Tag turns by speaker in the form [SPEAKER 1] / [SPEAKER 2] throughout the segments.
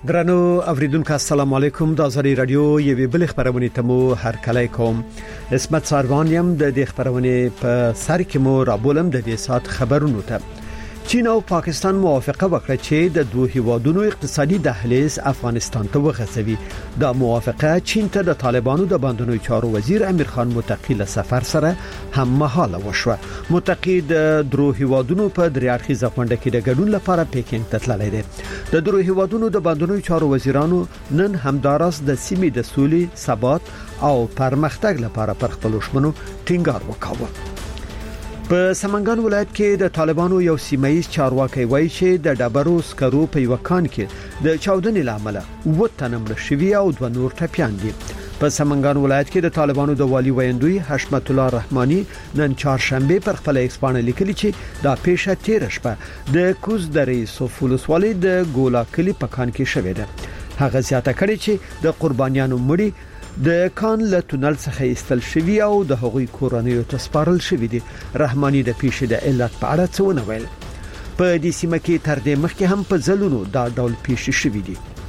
[SPEAKER 1] درنو اوریدونکو السلام علیکم د ازری رادیو یوه بل خبرونه ته مو هر کله کوم اسمت ساروانیم د دې خبرونه په سر کې مو رابولم د دې سات خبرونو ته چین او پاکستان موافقه وکړه چې د دوه هیوادونو اقتصادي دهلیز افغانستان ته وغځوي دا موافقه چین ته د طالبانو د باندنوي چارو وزیر امیر خان متقی له سفر سره هم مهاله وشوه متقی د دوه هیوادونو په دریاړخیزه غونډه کې د ګډون لپاره پیکینګ ته تللی دی د دوه هیوادونو د باندنوي چارو وزیرانو نن همدارس د سیمې د سولې ثبات او پرمختګ لپاره پر خپل شمنو ټینګار وکاوه په سمنګان ولایت کې د طالبانو یو سیمایي چارواکي وایي چې د ډبرو سکرو په یو کان کې د چاودنې لامل وټنم شوی او د نور ټپيان دي په سمنګان ولایت کې د طالبانو د والی ویندوی حشمت الله رحماني نن چهارشنبه پر خپل ایکسپانه لیکلي چې دا پیښه تیر شپه د کوز درې سوفولوس والی د ګولا کلی په کان کې شوې ده هغه زیاته کړي چې د قربانیانو مړي د کان له تونل څخه ایستل شوی او د هغوی کورنیو ته سپارل شوی دي رحماني د پیښې د علت په اړه څه ونه ویل په دې سیمه کې تر دې مخکې هم په ځلونو دا ډول پیښې شوې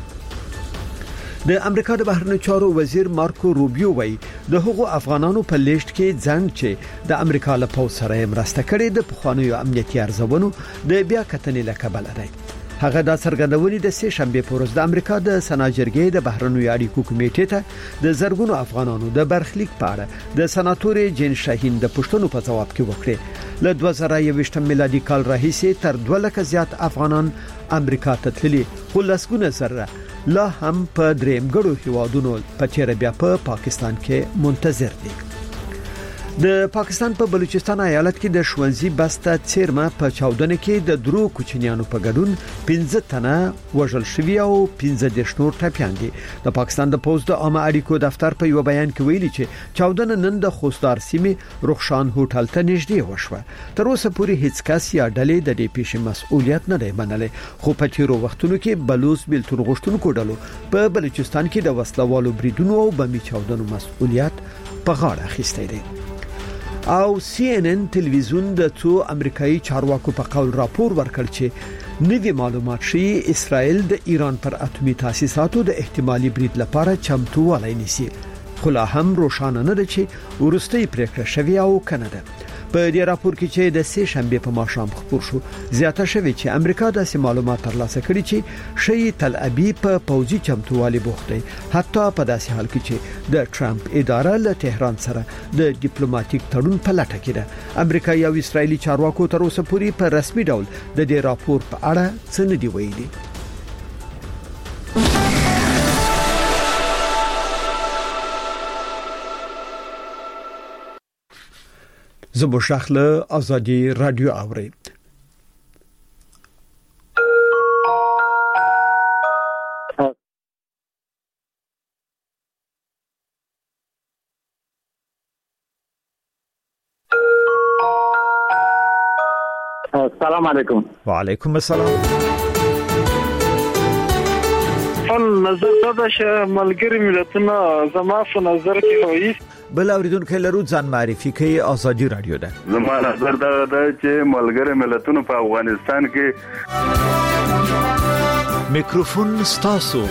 [SPEAKER 1] دي د امریکا د بهرنیو چارو وزیر مارکو روبیو وایي د هغو افغانانو په لیست کې ځان چې د امریکا له پوځ سره مرسته کړې د پخوانیو امنیتي ارزونو د بیا کتنې لکبل دی هغه د سرګندونې د سه شنبه په ورځ د امریکا د سناجرګي د بهرنیو اړیکو کمیټې ته د زرګونو افغانانو د برخلیک په اړه د سناتور جین شاهین د پښتنو په جواب کې وکړي له 2021 میلادي کال راهیسې تر 2 لک زیات افغانان امریکا ته تللي خو لسګونه زره لا هم په دریم ګړو هیوادونو په چیرې بیا په پاکستان کې منتظر دي د پاکستان په بلوچستان ایالت کې د شونزي بسته چیرمه په چاودنه کې د درو کوچنیانو په ګډون 15 تنه وژل شوی او 15 نور ټپيان دي د پاکستان د پوز د عامه اړیکو دفتر په یو بیان کې ویلي چې چاودنه نن د خوستار سیمې رخشان هوټل ته نږدې وشوه تر اوسه پورې هیڅ کس یا ډلې د دې پیښې مسؤلیت نه دی منلی خو په تیرو وختونو کې بلوچ بیلتون غوښتونکو ډلو په بلوچستان کې د وسلوالو بریدونو او بمي چاودنو مسؤلیت په غاړه اخیستی دی او CNN تلویزیون د څو امریکایي چارواکو په قول راپور ورکړ چې نوي معلومات شي اسرائیل د ایران پر اتمی تاسیساتو د احتمالي برید لپاره چمتووالی نیسي خو لا هم روښانه نه ده چې ورستۍ پریکړه شوی او کنه ده په دې راپور کې چې د سه شنبه په ماښام خبر شو زیاته شوی چې امریکا د معلومات ترلاسه کړي چې شی تل ابیب په پوځي چمتووالي بوخت دی حتی په داسې حال کې چې د ټرمپ اداره له تهران سره د ډیپلوماټیک تړون په لټه کې ده امریکایي او اسرایلی چارواکو تر اوسه پورې په رسمي ډول د دې راپور په اړه څه نه دی ویلي زبو شخله ازادي رادیو اوري
[SPEAKER 2] السلام علیکم
[SPEAKER 1] وعلیکم السلام
[SPEAKER 3] نظر دا چې ملګری ملتونه زما په نظر کې وایي
[SPEAKER 1] بل اوریدونکو لرو ځان معرفي کوي ازادي رادیو ده
[SPEAKER 4] زما نظر دا چې ملګری ملتونه په افغانستان کې
[SPEAKER 1] میکروفون ستاسو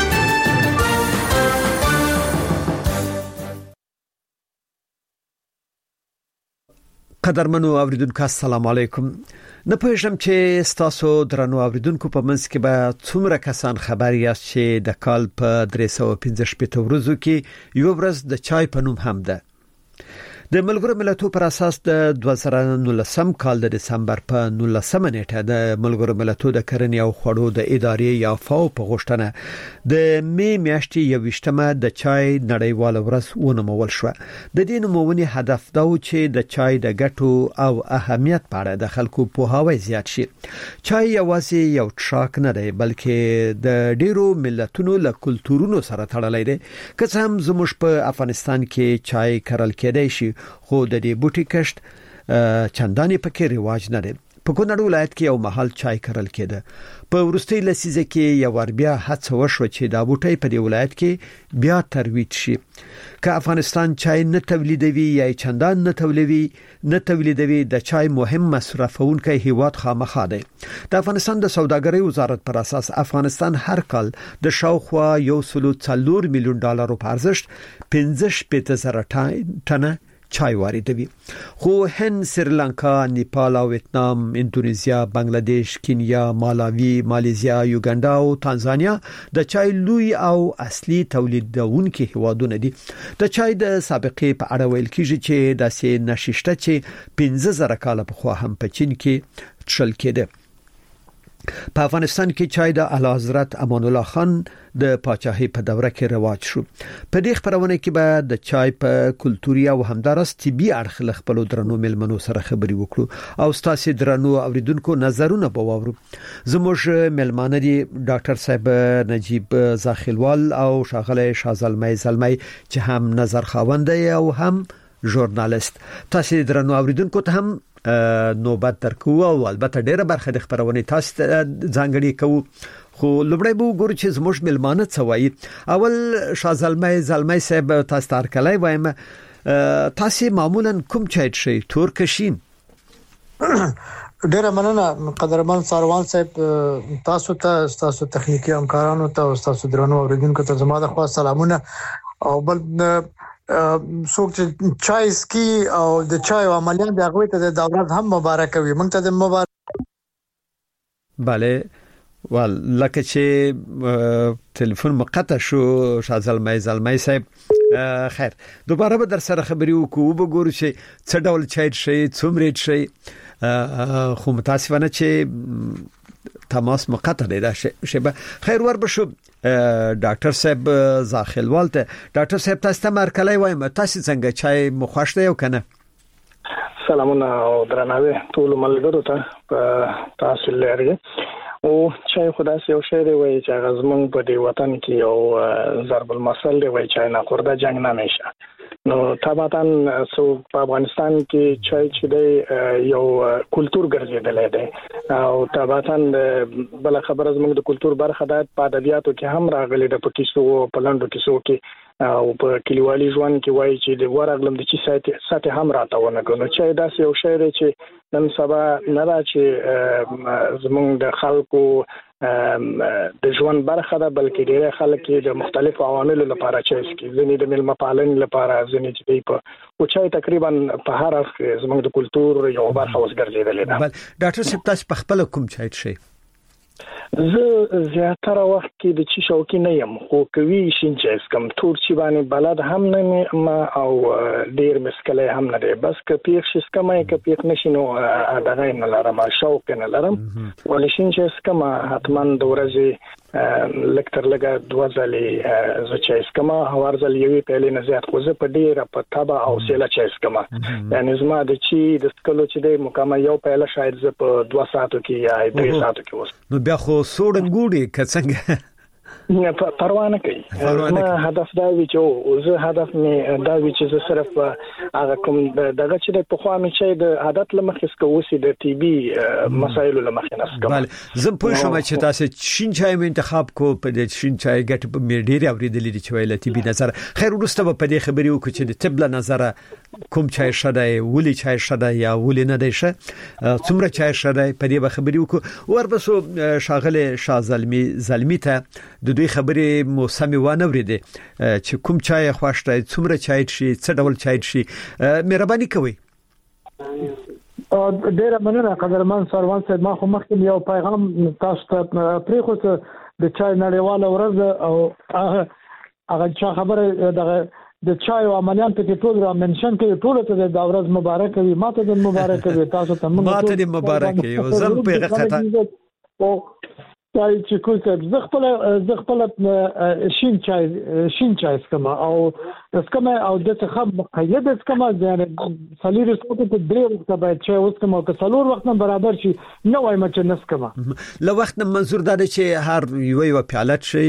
[SPEAKER 1] قدرمنو اوریدونکو السلام علیکم نه پوهیږم چې ستاسو درنو اوریدونکو په منځ کې به څومره کسان خبر یاست چې د کال په 315 ورځو کې یو ورځ د چای په نوم هم ده د ملګرو ملتونو پر اساس د 2019 کال د دسمبر په 19 نیټه د ملګرو ملتونو د کرنې او خوړو د ادارې یا فاو په غوښتنه د می میاشتې 28مه د چای نړیواله ورځ ونومول شو د دې نومونې هدف دا و چې د چای د ګټو او اهمیت په اړه د خلکو پوهاوی زیات شي چای یوازې یو ټراک نه دی بلکې د ډیرو ملتونو له کلتورونو سره تړلی دی که څه هم زموږ په افغانستان کې چای کرل کېدای شي خو د دې بوټي کښت چندانې پکې رواج نه دی په کونړ ولایت کې یو محل چای کرل کېده. په ورستۍ لسیزه کې یو ور بیا هڅه وشو چې دا بوټي په دې ولایت کې بیا ترویج شي. که افغانستان چای نه تولیدوي یا چندان نه تولیدوي د چای مهم مصرفونکي هیواد خامخا دی. د افغانستان د سوداګرۍ وزارت پر اساس افغانستان هر کال د شاوخوا $1.4 میلیون په ارزښت 15,000 ټنه چای واردوي. خو هند، سریلانکا، نیپال او ویتنام، اندونیزیا، بنگلاديش، کینیا، مالاوی، مالیزیا، یوګاندا او تانزانیا د چای لوی او اصلي تولیدونکي هیوادونه دي. د چای د سابقې په اړه ویل کیږي چې داسې نششته چې 15,000 کال پخوا هم په چین کې تشل کېده. په افغانستان کې چای د اعلی حضرت امان الله خان د پاچاهۍ په دوره کې رواج شو. په دې خبرونه کې به د چای په کلتوري او همدارس طبي اړخ خپل درنو ملمنو سره خبري وکړو او ستاسو درنو اوریدونکو نظرونه به واورو. زموږ ملمانه دي ډاکټر صاحب نجیب زاخیلوال او شاغله شازلمای زلمای چې هم نظر خاوند او هم ژورنالیست. تاسو درنو اوریدونکو ته هم نوبت درکو او البته ډیره برخه د خبرونه تاسو ځانګړي کوو. خو لومړی به وګورو چې زموږ ملمانه څه وایي. اول شازلمای صاحب تاسو تارکلای وایم، تاسو معمولا کوم چای شي؟ تور کشین؟
[SPEAKER 5] ډیره مننه قدرمن ساروان صاحب، تاسو تخنیکی همکارانو ته او تاسو درنو اوریدونکو ته زما د خوا سلامونه. او بل څوک چې چای سکي او د چای عملیان د هغه ته د دولت هم مبارک وي. موږ ته د مبارک.
[SPEAKER 1] bale لکه چې ټلیفون مقطع شو شازلمای صاحب، خیر دوباره به در سره خبري وکړو به ګورو چې څه ډول چای شي، څومره شي. خو متاسفانه چې تماس مقطع دی دا شی. خیر ور بشو ډاکټر صاحب زاخیلوال ته. ډاکټر صاحب تاسو ته مرکلای وایم، تاسو څنګه چای مخوښ دی او کنه؟
[SPEAKER 6] سلامونه او درناوی ټول ملګرو ته په تاسو لري. او چای خدا سي او شعر وای چې غزمن په دې وطن کې یو ضرب المثل دی وای چې نه خورده جنگ نه نشه. نو طبعا سو په افغانستان کې چای چې دی یو کلچر ګرځیدل دی او طبعا بل خبره زموږ د کلچر برخه ده. په ادبیاتو کې هم راغلي د پکیسو په لاندو کیسو کې او په کلیوالي ژوند کې وایي چې د ورغلم د چي ساتي هم راټونه کوي. چای داسې یو شی دی چې نن سبا نه را چې زموږ د خلکو د ژوند برخه ده، بلکې ډېر خلک د مختلفو عواملو لپاره چای څښي. ځینې د مېلمه پالنې لپاره، ځینې چې دی په چای تقریبا په هر اړخ زموږ د کلچر یو برخه اوس ګرځېدلې ده.
[SPEAKER 1] بل ډاکټر صاحب تاسو په خپل کوم چای څښئ؟
[SPEAKER 6] زه زیاتره وخت کې د چی شوقي نه یم، خو کوي شین چای اسکم. تور چی باندې بلد هم نه ما او ډیر مسکله هم نه دی. بس که پیښ شي اسکم، که پیښ نشي نو دغه نه لرم، شوق نه لرم. ولې شین چای اسکم حتما د ورځې لکتر لګه 2 ځلې زه چای اسکم. هر ځل یوې پیلې نه زیات خو زه په ډیره په تبه او سیله چای اسکم. یعنی زما د چی د سکلو چې دی مکمل یو پیله شاید زه په 2 ساعتو کې یا 3 ساعتو کې وس.
[SPEAKER 1] نو بیا خو سوړنګوډي کڅنګ
[SPEAKER 6] نه پروا نه کوي. ما هدف دا وی چې زه هدف می دا وی چې زه صرف هغه کوم دغه چې په خوا می چې د عادت لمخې سکوسي د ټي بي مسایلو لمخې نه سکم.
[SPEAKER 1] بله زه پوه شوم چې تاسو شین چای انتخاب کو. په دې شین چای ګټ په میډیر اوریدلې دي چې ویل ټي بي نظر. خیر ورسته په دې خبرې وکړو چې د طب له نظر کوم چای شدای، ولې چای شدای یا ولې نه دی شه، څومره چای شدای، په دې به خبرې وکړو. ورپسو شاغله شازلمی ته د دوی خبرې موسمي وانه ورېده چې کوم چای خوښته، څومره چای شي، څه ډول چای شي. مهرباني کوئ.
[SPEAKER 5] ډیره مننه قدرمن سروان صاحب. ما خو مخکې یو پیغام تاسو ته پرې خو د چای نړیواله ورځ او هغه چا خبره دغه د چای او عملیان ته ټول را منشن کې ټول ته د ورځ مبارک وي. ماته د مبارک وي، تاسو ته
[SPEAKER 1] ماته د مبارک وي. زم په غته
[SPEAKER 5] او چای چې کوم څه زه خپل شین چای اسکما او اسکما او د څه مقید اسکما یعنی سلیری سکوت ته درې وخت باید چای اسکما که څلور وخت برابر شي نو وایم چې نسکما.
[SPEAKER 1] لو وخت منظور دا چې هر یو پیاله شي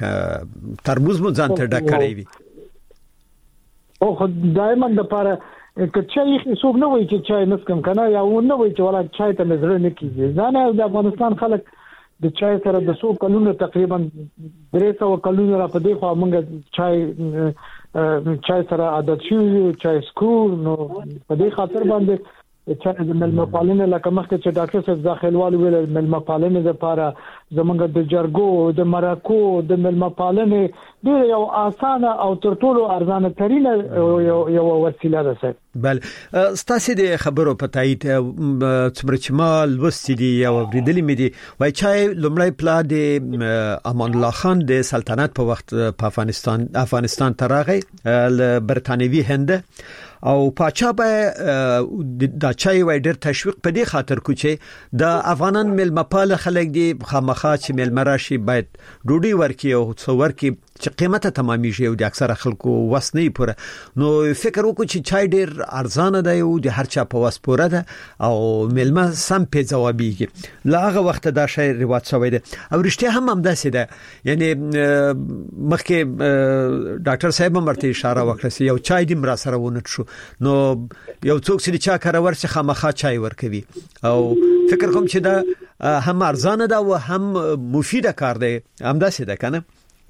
[SPEAKER 1] ک ترموز مو ځان ته ډک کړی وي.
[SPEAKER 5] او دایمن د پاره که چای څوک نه وایي چې چای نسکم کنه یا نه وایي چې ولا چای ته نظر نه کیږي ځانه د افغانستان خلک د چای سره د 100 کلونو تقریبا 300 کلونو را په دې خو موږ چای سره عادت شو چای سکور نو په دې خاطر باندې چې د ملمپالنې لکه مخکې چې ډاکټر صاحب داخلوال ویل ملمپالنې لپاره زمونږ د جرګو د مرکو د ملمپالنې ډېر یو اسانه او تر ټولو ارزانه ترينه یو وسیله ده صاحب.
[SPEAKER 1] بله ستاسو د خبرو په تایید څومره چې مال وستدي او بریدلې مې دي وای چې لومړی پلا د امان الله خان د سلطنت په وخت په افغانستان تراغی برتانوي هند او پاچا به د چای وای ډېر تشویق په دې خاطر کو چې د افغانان ملمپال خلک دي خامخا چې ملمراشي باید ډوډۍ ورکي او څو ورکي چې قیمته تمامېږي او د اکثره خلکو وسنې پوره نو فکر وکړو چې چای ډېر ارزانه دی او د هر چا په وس پوره ده او ملمه سم په ځوابيږي لاغه وخت دا شی رواج شوی دی او رښتیا هم همداسې ده یعنی مخکې ډاکټر صاحب مرته اشاره وکړه یو چای دی مرا سره ونه شو نو یو څوک چې چا کارور چې خامخا چای ورکوي او فکر کوم چې دا هم ارزانه ده او هم مفیده کار دی همداسې ده کنه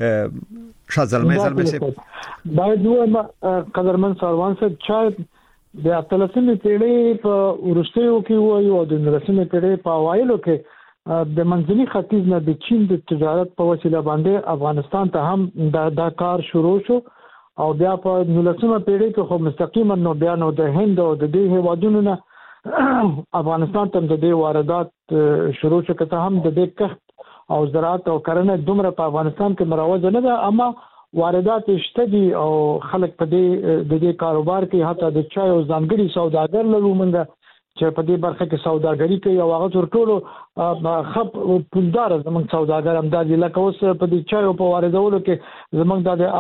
[SPEAKER 1] شازلمه زلمه
[SPEAKER 5] باید نو قدرمن سروان صاحب چای د 13مې پیړۍ په ورستیو کې وایو او د 19مې پیړۍ په اوایلو کې د منځني ختیځ نه د چین د تجارت په وسیله باندې افغانستان ته هم دا کار شروع شو او بیا په 19مې پیړۍ کې خو مستقیما نو بیا نو د هند او د دې هیوادونو نه افغانستان ته د دې واردات شروع شو که هم د دې کښت او زراعت او کرنه دومره په افغانستان کې مروج نه ده اما واردات شته دي او خلک په دې کاروبار کې حتی د چای او ځانګړي سوداګر لرو منګه چې په دې برخه کې سوداګري کوي او هغه تر ټولو خپ پولدار زموږ سوداګر هم د لکه اوس په دې چای او په واردولو کې زموږ د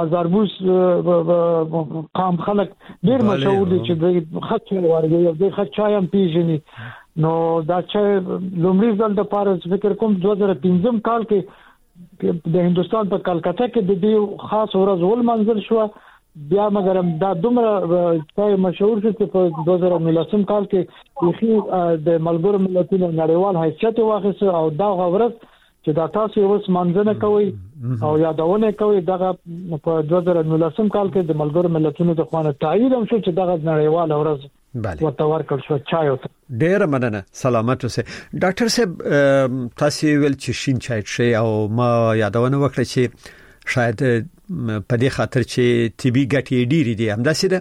[SPEAKER 5] آذربوس قام خلک ډیر مشهور دي چې د خط واردوي او د خط چای هم پیژني نو دا چې لومړی ځل د پاره فکر کوم 2015 کال کې د هندستان په کلکته کې د دې خاص ورځ ول منځل شو بیا مګر دا دومره چای مشهور شو چې په 2019 کال کې یخي د ملګرو ملتونو نړیوال حیثیت واخیسته او دا غوړس چې دا تاسو اوس منځنه کوي او یادونه کوي دغه په 2019 کال کې د ملګرو ملتونو د خوانه تایید هم شو چې دغه نړیوال ورځ ورته ورکړل شو چای او
[SPEAKER 1] ډیر مننه سلامت اوسه ډاکټر صاحب تاسو ویل چې شین چای شي او ما یادونه وکړه چې شاید په دې خاطر چې طبي ګټې ډېری دي همداسې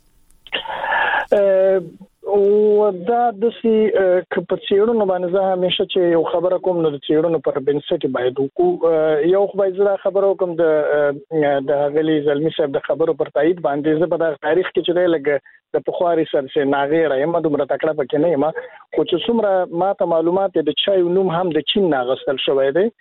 [SPEAKER 1] ده
[SPEAKER 6] او دا د سي کپڅیړو باندې زه همیشه چې یو خبره کوم نو د چیړو پر بنسټ باید وکړو یو خو باید زه خبرو کوم د غلي زلمی صاحب د خبرو پر تایید باندې زه په تاریخ کې چې لګ د پخواري سره ناغیره یم دومره تکړه پکې نه یم خو چې څومره ما ته معلومات د چای نوم هم د چین ناغستل شوی دی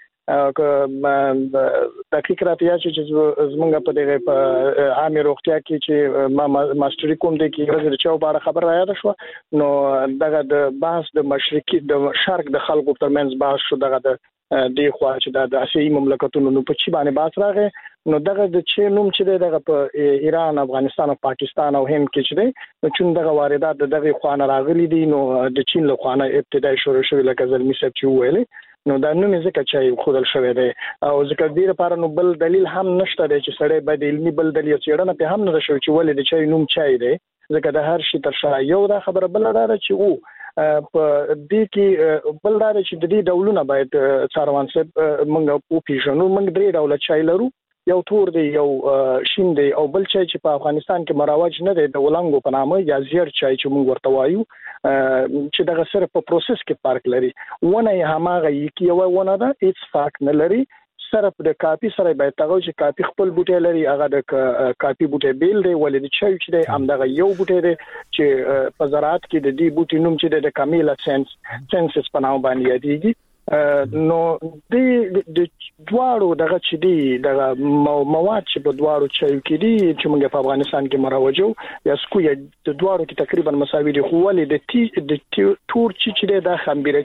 [SPEAKER 6] دقیق راتیا چې زمونږ په دغه په عامه روغتیا کې چې ما ماستری کوم د کې ورځ چاو بار خبر را یاد شو نو دغه د بحث د مشرقي د شرق د خلکو ترمنځ بحث شو دغه د خوا چې د اسیایي مملکتونو نو په چی باندې بحث راغی نو دغه د چی نوم چې دغه په ایران افغانستان او پاکستان او هند کې چې دی نو چې دغه واردات دغه خوانه راغلي دي نو د چین له خوانه ابتدای شروع شوی لکه زلمی صاحب چې ویلي نو دا نوم ځکه چې خودل شوی دی او ځکه دې لپاره نو بل دلیل هم نشته دی چې سړی باید علمي بل دلیل چیرنه په هم نه شوی چې ولې د چای نوم چای دی ځکه د هر شي تر شا یو دا خبره بل دا چې په دې کې بل دا چې د دې ډولونه باید څاروان صاحب موږ په پیژنو موږ درې ډول چای لرو یو تور دی یو شین دی او بل چای چې په افغانستان کې مروج نه دی د ولنګو په نامه یا زیړ چای چې موږ ورته وایو چې دغه سره په پروسس کې فرق لري ونه یې هماغه یکی یو ونه ده هیڅ فرق نه لري سره د کاپی سره باید تاغو چې کاپی خپل بوټي لري هغه د کاپی بوټي بیل دی ولې د چای چې دی همدغه یو بوټي دی چې په زراعت کې د دې بوټي نوم چې د کامیلا سنسس په نامه باندې یادېږي نو د دواړو دغه چې دی دغه مواد چې په دواړو چایو کې دي چې موږ په افغانستان کې مروجو یا سکو یا د دواړو کې تقریبا مساوي دي خو ولې د تور چې د خمبيره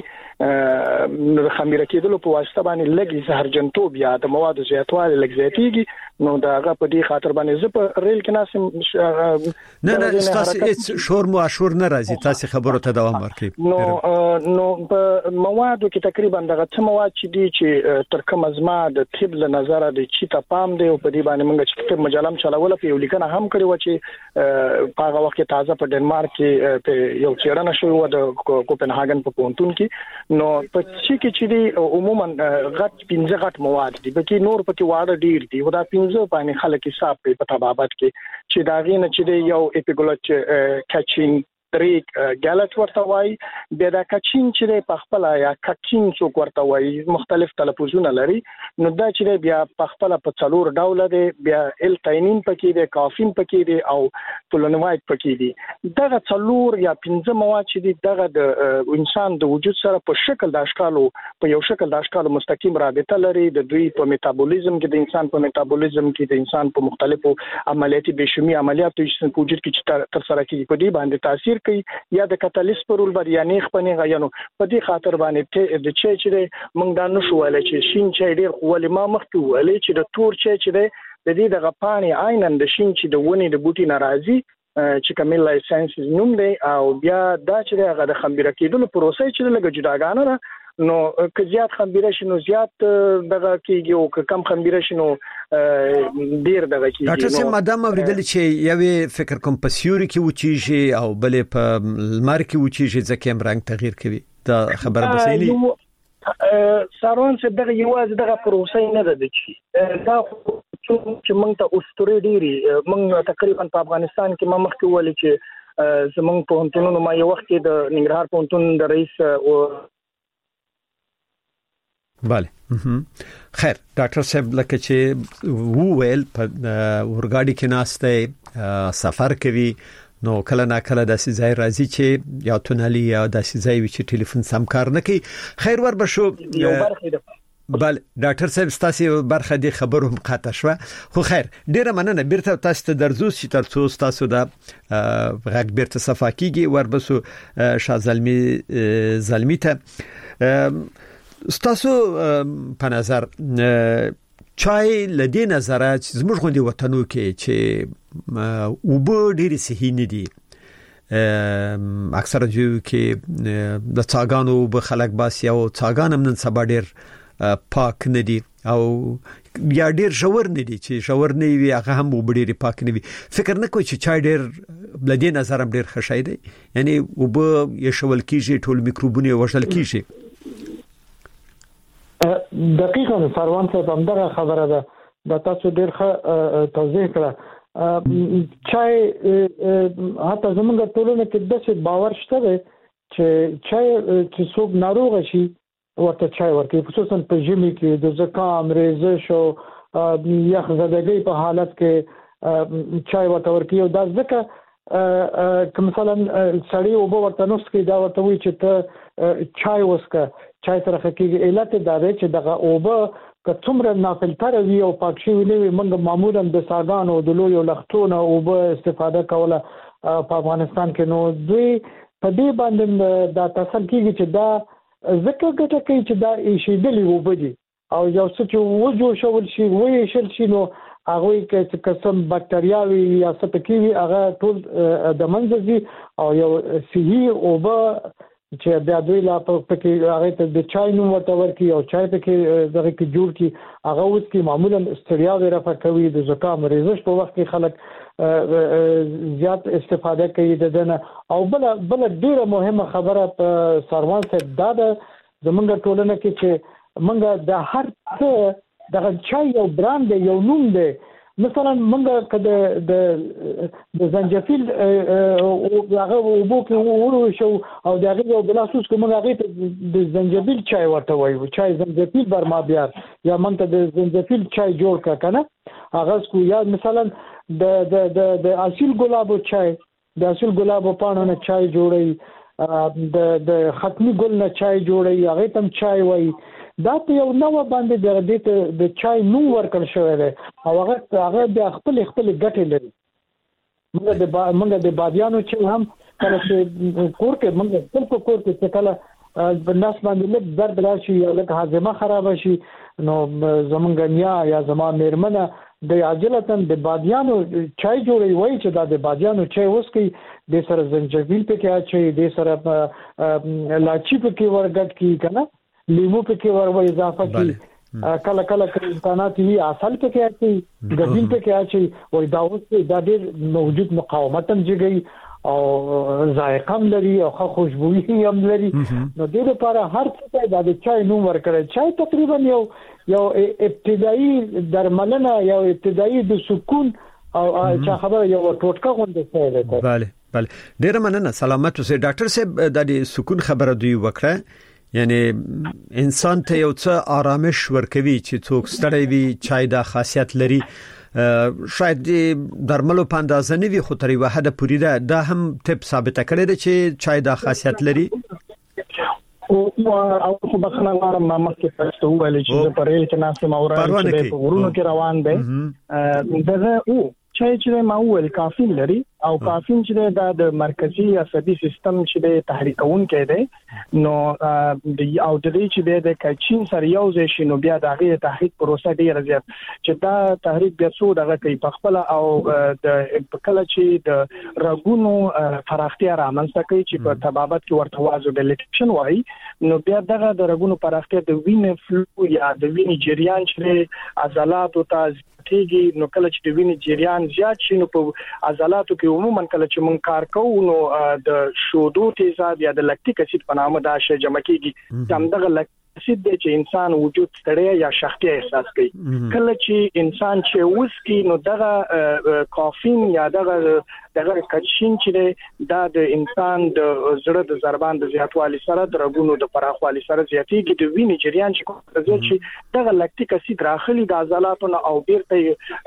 [SPEAKER 6] کېږي نو خمبيره کېدل په واسطه باندې لګي زهرجنتوب یا د موادو زیاتوالی لګ زیاتېږي نو داغه په دې خاطر باندې زه په ریل کې ناسم
[SPEAKER 1] نه تاسو شور مو اشور نه راځي تاسو خبرو ته دوام ورکړئ
[SPEAKER 6] نو په موادو کې تقریبا دغه څه مواد چې دي چې تر کوم ازما د طب له نظر د چی ته پام دی او په دې باندې موږ چې طب مجالم چلاوله په یو لیکنه هم کړی و چې په هغه وخت تازه په ډنمارک کې په یو چیرنه شوی و د کوپنهاګن په پونتون کې نو په چې کې دی عموما غټ 15 غټ مواد دي بلکې نور پکې واړه ډیر دي خدا 15 باندې خلک حساب کوي په تبابت کې چې دا غینه چې دی یو اپیګولوچ کچین طریق ګالټ ورته وای د کچین چې په خپل یا کچین څوک ورته وای مختلف تلفظونه لري نو دا چې بیا په خپل په څلور ډول دي بیا ال تاینین پکې دي کافین پکې دي او پولونوایت پکې دي دغه څلور یا 15 مواد چې دي دغه د انسان د وجود سره په شکل د اشکالو په یو شکل د اشکالو مستقیم رابطه لري د دوی په میټابولیزم کې د انسان په میټابولیزم کې د انسان په مختلفو عملیاتي بشمي عملیاتو چې په وجود کې چې تر سره کیږي په دې باندې تاثیر یا د کاتالیست پر ول بر یعنی خپنه غیانو په دې خاطر باندې د چای چې موږ دا نشو ولې چې شین چای ډیر خو ولې ما مخکې ولې چې د تور چای چې د دې د غپانی عینن د شین چې د ونی د بوټي ناراضي چې کمیل لایسنس نوم دی او بیا دا چې هغه د خمبيره کېدل پروسې چې لګ جداګانه را نو که زیات خمبيره شنو زیات دغه کېږي او کم خمبيره شنو ډیر دغه کېږي
[SPEAKER 1] ډاکټر صاحب مادام اوریدل چې یوې فکر کوم په سیوري کې وچیږي او بلې په لمر کې وچیږي ځکه هم رنگ تغییر کوي دا خبره بسېلی
[SPEAKER 6] ساروان څه دغه یوازې دغه پروسې نه ده چې دا چې موږ ته اوستوري ډیری موږ تقریبا په افغانستان کې ما مخکې ولې چې زمونږ په هنتونو ما یو وخت د ننګرهار په هنتون د رئیس او
[SPEAKER 1] بله خیر ډاکټر صاحب لکه چې وویل په ورګاډي کې ناشته سفر کوي نو کله نا کله د سیزای راځي چې یا تونلي یا د سیزای وی چې ټلیفون سم کار نه کوي خیر ور بشو
[SPEAKER 6] یو برخه ده
[SPEAKER 1] بل ډاکټر صاحب تاسو برخه دي خبرو هم قاطع شو خو خیر ډیره مننه بیرته تاسو ته درځو چې ترڅو تاسو د غږ بیرته صفاکیږي ور بسو شاه زلمی ته ستاسو په نظر چای لدی نظره چې زموږ غوندي وطنو کې چې وبو ډېری صحیح نه دي اکثره جو کې د څاګانو به خلک باسي او څاګان نن سبا ډېر پاک نه دي او یا ډېر ژور نه دي چې ژور نه وي هغه هم وبډيري پاک نه وي فکر نه کوي چې چای ډېر لدی نظر هم ډېر خشای دی یعنی وبو یشول کیږي ټول میکروبونه وژل کیږي
[SPEAKER 5] دقیقاً سروان صاحب همدغه خبره ده د تاسو ډیر ښه توضیح کړه چای حتی زمونږ ټولنه کې د څه باور شته چې چای چې څوک ناروغ شي ورته چای ورکړي خصوصا په ژمي کې د زکام ریزش او یخ زدګۍ په حالت کې چای ورته ورکړي او دا ځکه که مثلا سړی او ورته نوس کې دا ورته وي چې ته چای وسکه چای سره کېږي علت دا دی چې دغه اوبه که څومره نافلتر وي او پاک شوی نه وي موږ معمولا د ساګانو د لویو لختونو اوبه استفاده کوله په افغانستان کې نو دوی په دې باندې دا تاسو کېږي چې دا ځکه ګټه کوي چې دا ایشېدلې اوبه دي او یو څه چې وجو شول شي وې شل شي نو هغه کې قسم بکټریاوي یا څه پکې وي هغه ټول د منځي او یو صحیح اوبه چې بیا دوی لا پکې هغه ته د چای نوم ورته ورکي او چای پکې دغه کې جوړ کی هغه اوس کې معمولا استړیا ورفه کوي د زکام ریزش په وخت کې خلک زیات استفاده کوي دنه او بل ډیره مهمه خبره په سروان صاحب دا د زمونږ ټولنه کې چې مونږ د هر څه دغه چای یو برانډ یو نوم دی مثلا مونږ کده د زنجفیل او هغه وبو کې ورو شو او دغه یو بلاسوس کوم هغه د زنجبیل چای ورته وایي چای زنجبیل برما بیا یا مونږ د زنجفیل چای جوړ کنه هغه کو یا مثلا د اصل ګلابو چای د اصل ګلابو پانو نه چای جوړي د ختمي ګل نه چای جوړي هغه تم چای وای دا په یو نو باندې د چای نوم ورکړ شوی دی او هغه د خپل ګټه لري موږ د بادیانو چې هم کله چې کور کې موږ خپل کور کې کله بناس باندې لږ درد راشي یا لږ هاضمه خراب شي نو زمونږ نیا یا زما میرمنه د عاجلتن د بادیانو چای جوړي وای چې دا د بادیانو چای وسکي د سره زنجبیل پکې اچي د سره لاچی پکې ورګټ کی کنه لیمو پکې ور اضافه کی کله امکانات وی اصل پکې اچي غبین پکې اچي وای دا اوس د ډېر موجود مقاومت هم جګي او ذائقه هم لري او خوشبوئی هم لري نو د لپاره هر څه د چای نوم ورکړي چای تقریبا یو ابتدایي درملنه یو ابتدایي د سکون او چې خبره یو ټوټکه غونډه څه ده
[SPEAKER 1] بله ډیر مننه سلامت اوسئ ډاکټر صاحب د سکون خبره دوی وکړه یعنی انسان ته یو څه آرامش ورکوي چې څوک ستړی وي چای دا خاصیت لري شاید درملو په اندازه نه وي خو تر یو حد پورې دا هم ټپ ثابت کړی دی چې چای دا خاصیت لري
[SPEAKER 6] او خو بخنه غواړم ما مخکې تاسو وویل چې په ریل کې ناسم اوران چې په ورونو کې روان دی دغه چای چې ما وویل کافین لري او کافین چې د مرکزی عصبي سیستم چې د تحریکون کې دی نو او د دې چې د کچین سره یو ځای شي نو بیا د هغه تحریک پروسه ډیره زیات چې دا تحریک بیا څو دغه کوي په خپل او د کله چې د رګونو فراختیا رامنځته کوي چې په تبابت کې ورته وازو ډیلیټیشن وایي نو بیا دغه د رګونو فراختیا د وینې فلو یا د وینې جریان چې عضلات او تیږي نو کله چې د وینې جریان زیات شي نو په عضلاتو کې عموما کله چې مونږ کار کوو نو د شودو تیزاب یا د لکټیک اسید په نامه دا شی جمع کیږي چې همدغه اسید د چې انسان وجود ستړیا یا شختي احساس کوي کله چې انسان چې وسکي نو دغه کافین یا دغه کچین چې دا د انسان د زړه د ضربان د زیاتوالي سره د رګونو د پراخوالي سره زیاتېږي د وینې جریان چې دغه لکټیک اسید راخلي د عضلاتو او بیرته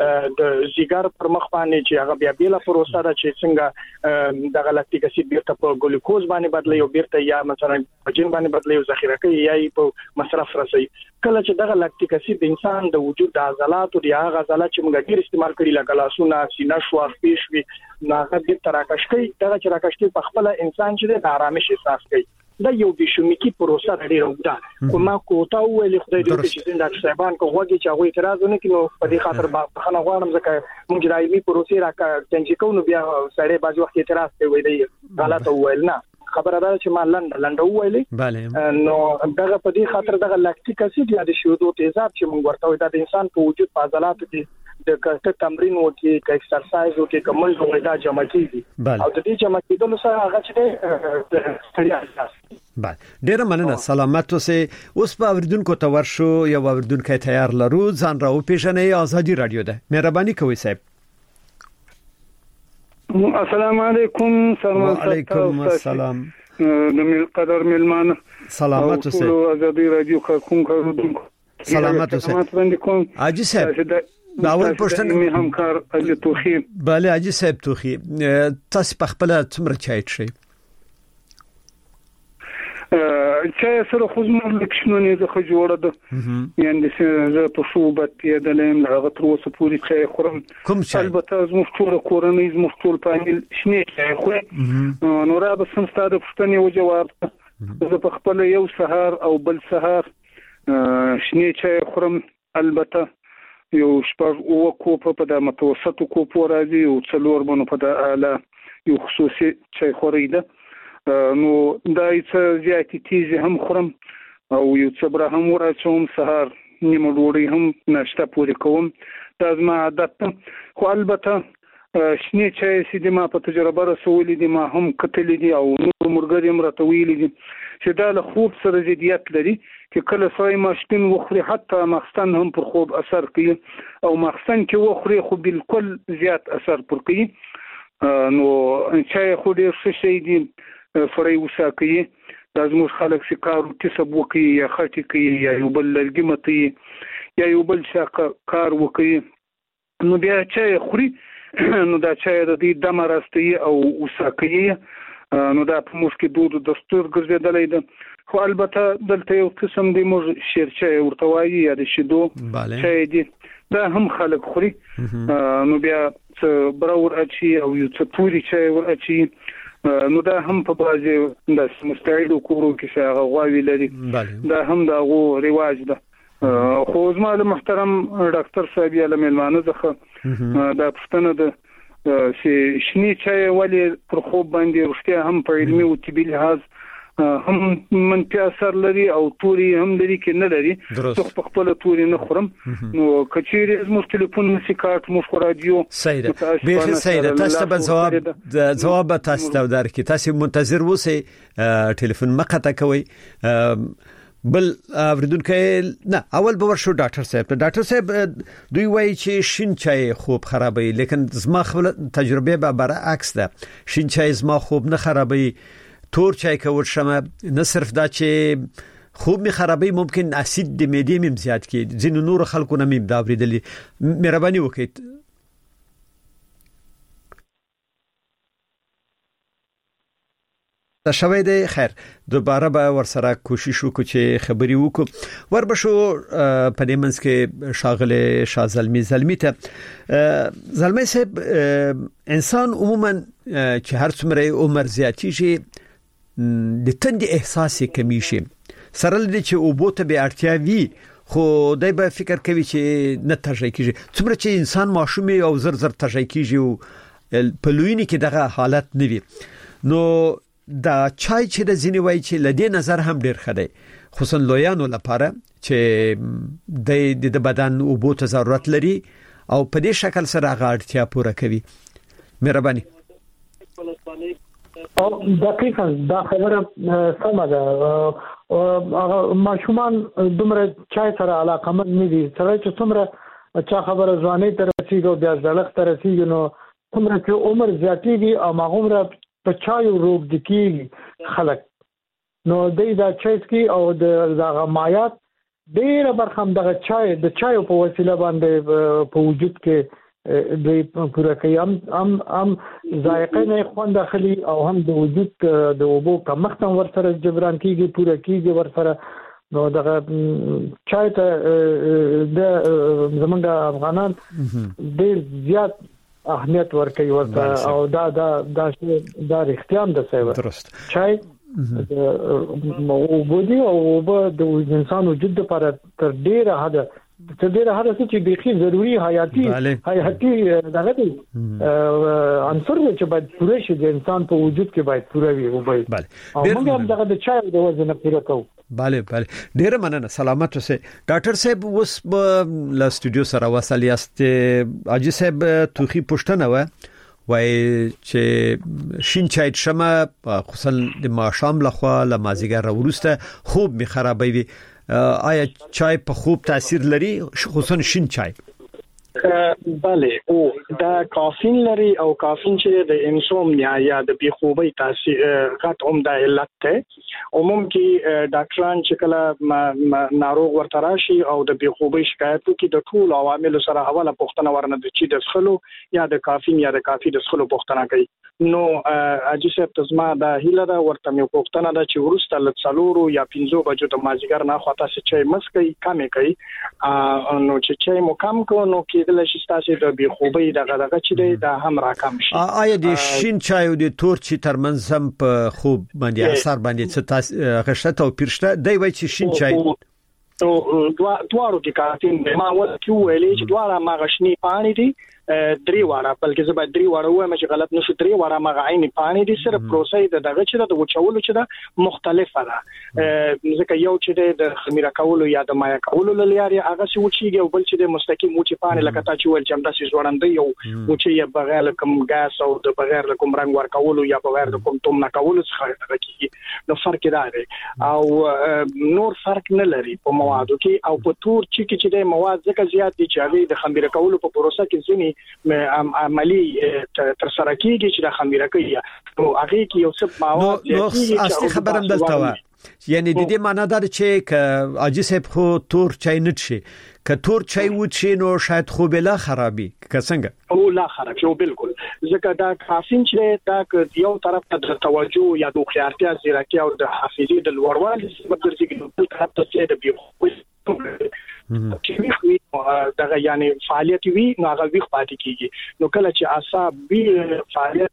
[SPEAKER 6] د زیګر پر مخ باندې چې هغه بیا بیل پروسه ده چې څنګه دغه لکټیک اسید بیرته په ګلوکوز باندې بدلي او بیرته یا مثلا په جین باندې بدلي او ذخیره کوي یا په مصرف رسي کله چې دغه لکټیک اسید د انسان د وجود د عضلاتو د هغه عضلات چې موږ ډیر استعمال کړی لکه لاسونه سینه شو پیشوي هغه د تراکش کوي دغه چې راکش کوي په خپل انسان چې د آرامش احساس کوي دا یو بشمیکی پروسه ډیره وده کومه کوتا ویل خدای دې چې ډاکټر صاحبان کو وګي چې هغه اعتراض ونه کړي په دې خاطر بخښنه غواړم ځکه موږ دایمي پروسه راکړ چې کوو بیا سړی بعض وخت اعتراض کوي دی غلط ویل نه خبره ده چې ما لنډ ویلې
[SPEAKER 1] bale
[SPEAKER 6] نو دغه په دې خاطر دغه لاکټیک اسید یا د شودو تیزاب چې موږ ورته وایو د انسان په وجود په عضلاتو کې د کټ تمرین وکي ک ایکسرسایز وکي کومل ودا جمع کیږي او د دې جمع کېدل سره هغه چې ستړیا احساس
[SPEAKER 1] بله ډیر مننه سلامت اوسئ اوس په اوریدونکو ته ورشو یو اوریدونکو تیار لرو ځان راو پیژنې آزادي رادیو ده مهرباني کوئ صاحب
[SPEAKER 4] السلام علیکم
[SPEAKER 1] وعلیکم السلام
[SPEAKER 4] د قدر ملمان
[SPEAKER 1] سلامت اوسئ
[SPEAKER 4] آزادي رادیو کوم کوم
[SPEAKER 1] سلامت اوسئ حاجی صاحب باور پښتنه
[SPEAKER 4] می همکار اجي توخي
[SPEAKER 1] bale حاجی صاحب توخي تاسو په خپل څومره چای شي
[SPEAKER 4] چای سره خو زموږ لکشنونه زه جوړه ده یعنی زه په صوبت یادلم هغه تر اوسه پوری چای خورم
[SPEAKER 1] کوم چای
[SPEAKER 4] البته زموږ ټول کورنۍ زموږ ټول پانل شنه چای خورم نو را به سم ستاره پښتنې او جواب زه په خپل یو سهار او بل سهار شنه چای خورم البته یو شپږ او کوپ په د متوسط کوپ راځي او څلور منو په د اعلی یو خصوصي چای خوريده نو دا څه زیاتې تیزه هم خورم او یو څه بره هم ورچوم سهار نیمه ډوډۍ هم ناشته پوری کوم دا زما عادت خو البته شنه چای چې ما په تجربه رسولې دي ما هم کتلې دي او نور مرګري مرته ویلې دي چې دا له خوب سره ضدیت لري چې کله سړی ماشتن وخوري حتی مخستن هم پر خوب اثر کوي او مخستن کې وخوري خو بالکل زیات اثر پر کوي نو چای خو ډېر ښه شی دی سړی وساکي دا زموږ خلک چې کار کسب وکړي یا خټي کوي یا یو بل لرګي متي یا یو بل کار وکړي نو بیا چای خوري نو دا چای د دې دمه راستي او وساکي نو دا په موږ کې دود دستور ګرځیدلې ده خو البته دلته یو قسم دی موږ شیرچه ورته وایي یا د شیدو چې دی دا هم خلک خوري نو بیا څه برور اچي او یو څه پوری چې ور اچي نو دا هم په بازي د مستعد کورو کې څنګه غواوی لري دا هم دا غو رواج ده خو زموږ محترم ډاکټر صاحب یې لمنانه ځخه دا پښتنه ده چې شنی چای ولې پر خوب باندې رښتیا هم په علمي او طبي لحاظ هم منفي اثر لري او توري هم لري کې نه لري څو په خپل توري نه خورم نو کچېری زموږ ټلیفون نسی کارت مو رادیو
[SPEAKER 1] سیده به سیده تاسو به جواب تاسو ته درکې تاسو منتظر وسی ټلیفون مقطع کوي بل اوریدونکو نه اول به ورشو ډاکټر صاحب دوی وایي چې شین چای خوب خرابوي لیکن زما خپل تجربه به برعکس ده شین چای زما خوب نه خرابوي تور چای کول شمه نه صرف دا چې خوب می خرابوي ممکن اسید د معدې مم زیات کی ځینو نور خلکو نه مم دا اوریدلی مهرباني وکړئ شوي دی خیر دوباره به ورسره کوشش وکړو چې خبري وکړو وربشو په دې منځ کې شاغله شازلمی زلمی ته زلمی صاحب انسان عموما چې هر څومره عمر زیاتی شي د تند احساس کمی شي سره لدی چې او بوته به اړتیا وي خو دای به فکر کوي چې نه ترجیح کیږي څومره چې انسان ماشومي او زر زر ترجیح کیږي او په لوینه کې دغه حالت نوي نو دا چای چې د ځینی وای چې لدی نظر هم ډیر خدای خصوصا لویانو لپاره چې د بدن او بوته ضرورت لري او په دې شکل سره غاړتیا پوره کوي مهرباني
[SPEAKER 5] او دقیقاً دا خبره سمه ده ماشومان دومره چای سره علاقمند نه دي سره چې څومره چا خبره ځواني تر رسیدو او بیا ځلخ تر رسیدو نو څومره چې عمر زیاتیږي او ماغومره په چایو روغ دکی خلک نو دا چای کی او د مایات ډیره برخم د چایو په وسیله باندې په وجود کې د پوره کوي هم ذائقه نه خوند داخلي او هم د وجود د اوبو کمښت ورسره جبران کیږي پوره کیږي ورسره نو دغه چای ته د زمونږ افغانان ډیر زیات اهمیت ورکوي ورته او دا اختیام د سیو درست چای او بودی او د انسان وجود لپاره تر ډیره حد چې بيخي ضروری حیاتي دغه دی عنصر چې باید پوره شي د انسان په وجود کې باید پوره وي او باید موږ هم دغه د چای د وزن پوره کوو
[SPEAKER 1] bale ډیر مننه سلامت اوسه ډاکټر صاحب اوس له استودیو سره وصل یاست اجي صاحب توخي پښتنه وای چې شین چای شمه خصوصا د ماشام لخوا لمازیګر وروسته خوب می خرابوي آیا چای په خوب تاثیر لري خصوصا شین چای
[SPEAKER 6] بله او دا کافین لري او کافین چې د انسومنیا یا د بیخوبي تاثیر غټ عمده علت ته عموم کې ډاکټران چې کله ناروغ ورته راشي او د بیخوبي شکایت کوي د ټول عوامل سره حواله پوښتنه ورنه د چې د سخلو یا د کافین یا د کافي د سخلو پوښتنه کوي نو اجي صاحب تاسو ما د هیله دا ورته مې پوښتنه ده چې ورسته ل څلورو یا 15 بجو د مازیګر نه خواته چې مسکې کمې کوي نو چې مو کم کو نو کې د لشتاسي د بیخوبي دغه چې دا هم راکم شي
[SPEAKER 1] آیا د شین چای او د تور چای ترمنځ هم په خوب باندې اثر باندې څه غشته او پیرشته دی وای چې شین چای
[SPEAKER 6] نو دوارو کې کافین ما ول کیو ویلې چې دواره ماغشنی پانی دي درې واره بلکې زه باید درې واره وایم چې غلط نشو درې واره مغعین پانی دي سره پروسې دغه چې د وچولو چې دا مختلفه ده ځکه یو چې د خمیره کولو یا د مایا کولو لاري هغه څه وچیږي او بل چې د مستقیم وچی پانی لکه تا چې ول چې هم داسې ځوړندې یو وچی بغیر کوم غاز او د بغیر کوم رنگ ور کولو یا بغیر د کوم توم نه کولو څخه راکېږي نو فرق دی او نور فرق نه لري په موادو کې او په تور چې د مواد ځکه زیات دي چې هغه د خمیره کولو په پروسه کې ځینی عملی تر سره کیږي چې د خمیره کوي نو هغه کې یو څه مواد
[SPEAKER 1] نو اصلي خبرم دلته و یعنی د دې معنی دا چې ک اجي صاحب خو تور چای نه شي ک تور چای و چې نو شاید خو بلا خرابي ک څنګه
[SPEAKER 6] او لا خراب شو بالکل ځکه دا کافین چې دا یو طرف ته د توجه یا د خيارتیا زیرکتیا او د حافظې د لوړوالي سبب ګرځي بل طرف ته چې د بيخو چې وی دا یعنی فعالیت وی نو هغه وی پاتې کیږي نو کله چې اعصاب وی فعالیت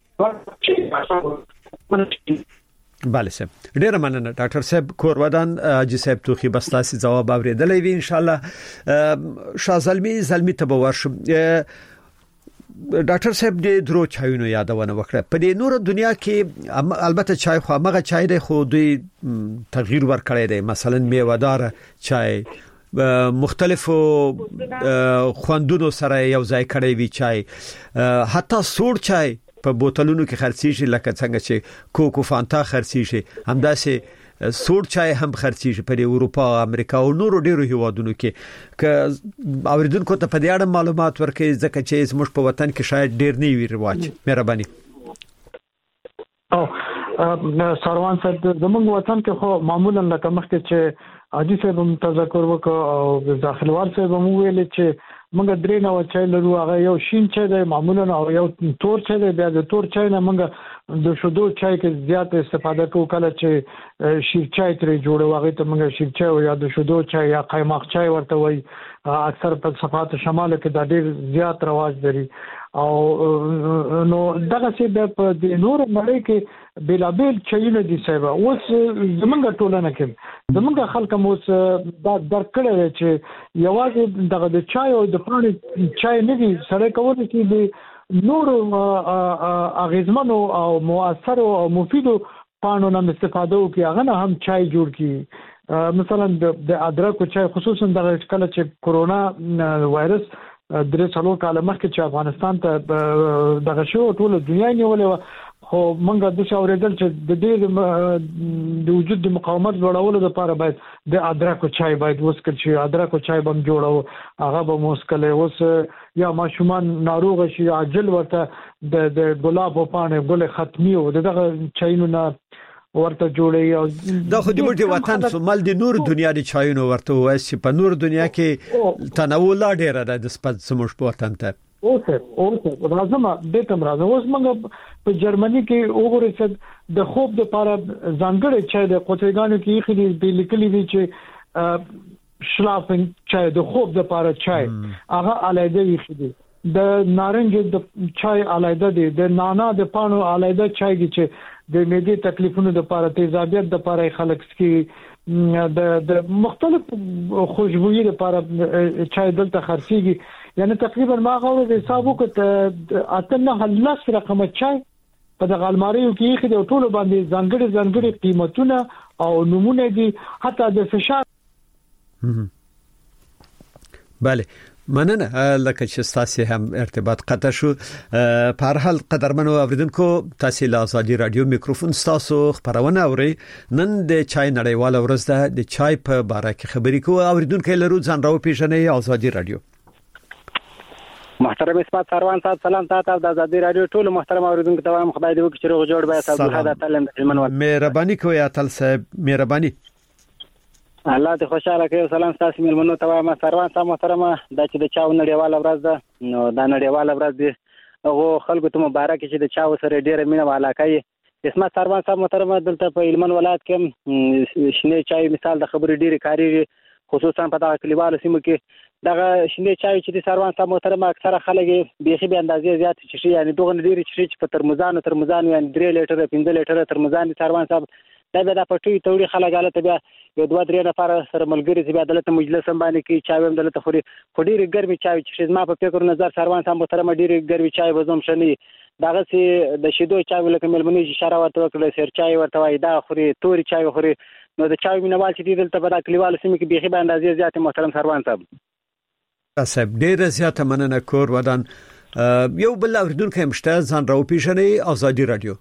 [SPEAKER 1] بله سم ډیر مننه ډاکټر صاحب کورودان اجي صاحب توخي بس تاسو جواب اوریدلې وی ان شاء الله شازلمی ته به ورشم ډاکټر صاحب د درو چایونو یادونه وکړه په دې نور دنیا کې البته چای خو هغه چای دی خو دوی تغییر ورکړی دی مثلا میوه‌دار چای مختلفو خواندونو سره یو ځای کړی وی چای حتی سوړ چای په بوتلونو کې خرڅیږي لکه څنګه چې کوکو فانتا خرڅیږي همداسې سوړ چای هم خرڅیږي په اروپا امریکا او نورو ډیرو هیوادونو کې ک اوریدونکو ته په دې اړه معلومات ورکړي ځکه چې زموږ په وطن کې شاید ډیر نه وی رواج مهرباني
[SPEAKER 5] او سروان صاحب زموږ وطن کې خو معمولا لکه مخکې چې اجي صاحب هم تذکر وکړ او داخلوال صاحب هم ویل چې موږ درې نو چای لرو هغه یو شین چای دی معمولا او یو تور چای دی بیا د تور چای نه موږ د شودو چای کې زیات استفاده کوو کله چې شیر چای ترې جوړو هغه ته موږ شیر چای یا د شودو چای یا قیماق چای ورته وایي اکثر په صفات شمال کې دا ډیر زیات رواج لري او نو دغه څه په د نور مړی کې بلابل چایونه دي سبا اوس زمونږ ټولنه کې زمونږ خلک مو دا درکړل چې یوازې دغه د چای او د پانی چای نه دي سره کول چې د نور اغیزمنو او مؤثر او مفیدو پانو نه استفاده وکړي هغه نه هم چای جوړ کړي مثلا د ادرک چای خصوصا د کله چې کورونا وایرس درې څلور کال مخکې چې افغانستان ته دغه شو ټول دنیا نیولې خو مونږ د څه اوریدل چې د دې د وجود د مقاومت لوړولو لپاره باید د ادرک چای باید وسکل شي ادرک چای بم جوړو هغه به موسکل اوس یا ماشومان ناروغ شي عاجل ورته د ګلاب په پانه ګل ختمي او دغه چاینو نه ورته جوړي او
[SPEAKER 1] دا خو د موږ وطن سومال د نور دنیا د چایونو ورته وایي په نور دنیا کې تنوع لا ډیره ده د سپد سموش په وطن ته
[SPEAKER 5] اوسه راځم د تم راځم اوس موږ په جرمني کې وګورئ چې د خوب د لپاره ځانګړی چای د قوتګانو کې خېلی د لیکلي دي چې شلافنګ چای د خوب د لپاره چای هغه علاوه وي خېدي د نارنج د چای علاوه دي د نانا د پانو علاوه چای دي چې د معدې تکلیفونو د لپاره تیزابیت د لپاره خلک سکي د مختلف خوشبوئی لپاره چای دلته خرڅيږي یعنی تقریبا ما غوړ د حساب وکړه اتنه لس رقم چای په دغه الماریو کې خېد ټول باندې ځانګړي قیمتونه او نمونه دي حتی د فشار
[SPEAKER 1] بله مننه لکه چې تاسو هم ارتباط قطع شو په هر حال قدرمنو اوریدونکو تاسو له ازادي رادیو میکروفون تاسو خبرونه اوري نن د چای نړیوال ورځ ده د چای په اړه کې خبرې کوو اوریدونکو لرو ځان راو پیژنې ازادي رادیو
[SPEAKER 2] محترم اسمت سروان صاحب سلام تاسو د ازادي رادیو ټول محترم اوریدونکو ته وایم خدای دې وکړي چې روغ جوړ به تاسو هدا تلم علمن
[SPEAKER 1] مهرباني کوي اتل صاحب مهرباني
[SPEAKER 2] الله دې خوشاله کړي سلام تاسو ملمنو ته وایم سروان صاحب محترمه د چې د چاو نړیواله ورځ ده نو دا نړیواله ورځ دی هغه خلکو ته مبارک چې د چاو سره ډیره مینه والا کوي اسمت سروان صاحب محترمه دلته په علمن ولایت کې شنه چای مثال د خبرې ډیره کاری خصوصا په دغه کلیوالو سیمو کې دغه شنه چای چې د سروان صاحب محترمه اکثره خلک بيخي به اندازې زیات شي یعنی دغه ډیره چې په ترموزان یعنی 3 لیټر 5 لیټر ترموزان سروان صاحب دا به د پټي توړي خلک غلطه بیا یو 2-3 نفر سره ملګری چې بیا دلته مجلس هم باندې کې چای هم دلته خوري ډېر ګرمي چای چې ما په فکر نظر سروان صاحب محترمه ډېر ګرمي چای وزم شنی داغه سي د شیدو چای لکه ملمنې اشاره ورته کړل سر چای ورته وای دا خوري توري چای خوري نو د چای مینوال چې دلته په کلیوالو سیمه کې بيخي به اندازې زیات محترم سروان صاحب
[SPEAKER 1] ډېر زیات مننه کور ودان یو بل اوریدونکو مشته ځان راو پیژنې ازادي رادیو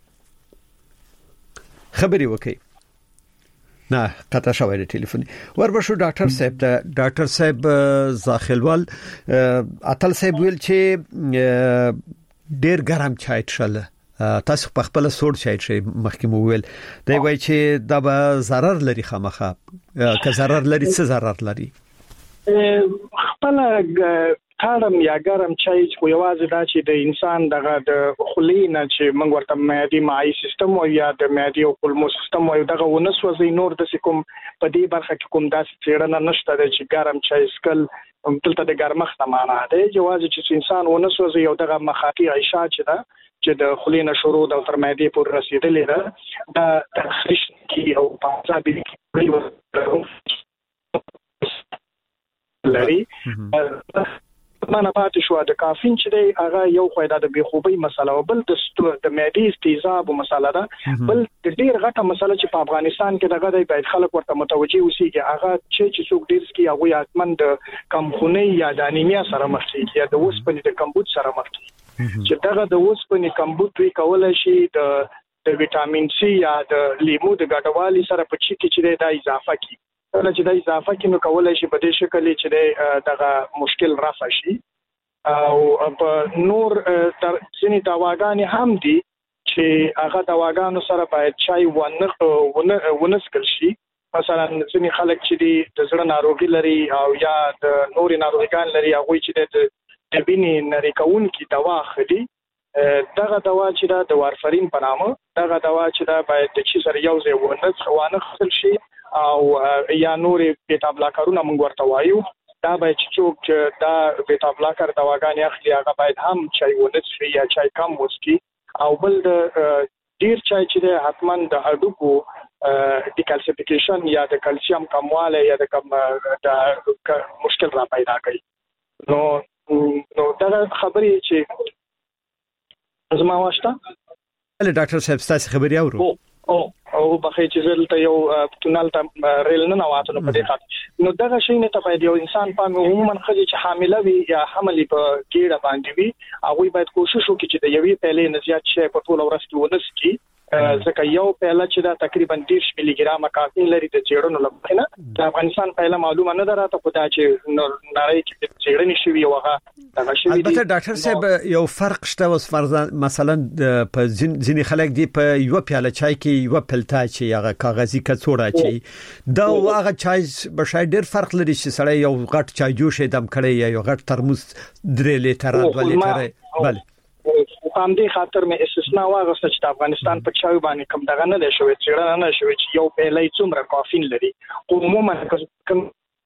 [SPEAKER 1] خبري وکي نه قطع شوی د ټلیفون وربشو ډاکټر صاحب زاخلوال اتل صاحب ویل چې ډیر ګرم چای تشل تاسو په خپل سوړ چای چې مخکې مو ویل دا وایي چې دا به ضرر لري خامخا که ضرر لري څه ضرر لري
[SPEAKER 6] خپل کارم یا ګرم چای خو یوازې دا چې د انسان دغه د خلینا چې موږ ورته معدي معاي سیستم او یا د معدي او کولمو سیستم او دغه ونسوځي نور د کوم په دې برخه کې کوم داسې څېړنه نشته چې ګرم چای سکل دلته د ګرمښت معنا ده یوازې چې انسان ونسوځي او دغه مخاطي عیشا چې ده چې د خلینا شروع د تر معدي پورې رسیدلې ده د تخریش کې او پاتابي کې لري مانه پاتې شو د کافین چې دی هغه یو خویدا د بخوبي مسله او بل د معدي استیزاب مسله ده بل د ډیر غټه مسله چې په افغانستان کې دغه د باید خلک ورته متوجي اوسېږي هغه چې څوک ډیر سکي هغه یاتمن د کمخونی یا د انیمیا سره مخ کیږي یا د اوسپنې د کمبود سره مخ کیږي چې دغه د اوسپنې کمبود وی کول شي د وټامین سی یا د لیمو د ګډوالي سره په چی کې چې د اضافه کی کله چې د اضافه کینو کولای شي په دې شکل چې دغه مشکل رافع شي او په نور تر ځینې دواګانې هم دي چې هغه دواګانو سره باید چای ونسکل شي مثلا ځینې خلک چې د زړه ناروغي لري او یا د نورې ناروغیان لري هغه چې د وینې نری کوونکی دوا خدي دغه دوا چې د وارفرین په نامه دغه دوا چې باید د چي سره یو ځای ونخل شي او یا نورې بیتا بلاکرونه موږ ورته وایو دا باید چې څوک دا بیتا بلاکر دواګانې اخلي هغه باید هم چای ونڅي یا چای کم وڅکي او بل د ډیر چای چې حتما د هډوکو ډیکالسیفیکیشن یا د کلسیم کمواله یا د مشکل را پیدا کوي نو دا خبرې چې زما واشته
[SPEAKER 1] ډاکټر صاحب تاسو خبري اورو
[SPEAKER 6] او بخې چې زلته یو تونل ته ریل نه واته نو په دې خاطر نو دغه شی نه ته باید یو انسان په عموما خځې چې حامله وي یا حمل په ګیړه باندې وي هغه باید کوشش وکړي چې د یوې پیلې نه زیات شي په ټول ورځ کې ونسکي ځکه یو پیله چې دا تقریبا 10 ملي ګرام کافین لري د چېړنو لپاره د افغانستان پیله معلومه نه دراته خو دا چې نړۍ کې چېړنې شوی وغه دغه شوی
[SPEAKER 1] البته ډاکټر صاحب یو فرق شته اوس فرض مثلا په ځینې خلک دی په یو پیاله چای کې یو پلتا چې هغه کاغذي کڅوړه چې دا هغه چای به شاید ډیر فرق لري چې سړی یو غټ چای جوش دم کړي یا یو غټ ترموز 3 لیټر 2 لیټر بله
[SPEAKER 6] په دې خاطر مې استثناء واغسته چې افغانستان په چای باندې کم دغه نه دی شوی چې نه شوی چې یو پیلې څومره کافین لري عموما کوم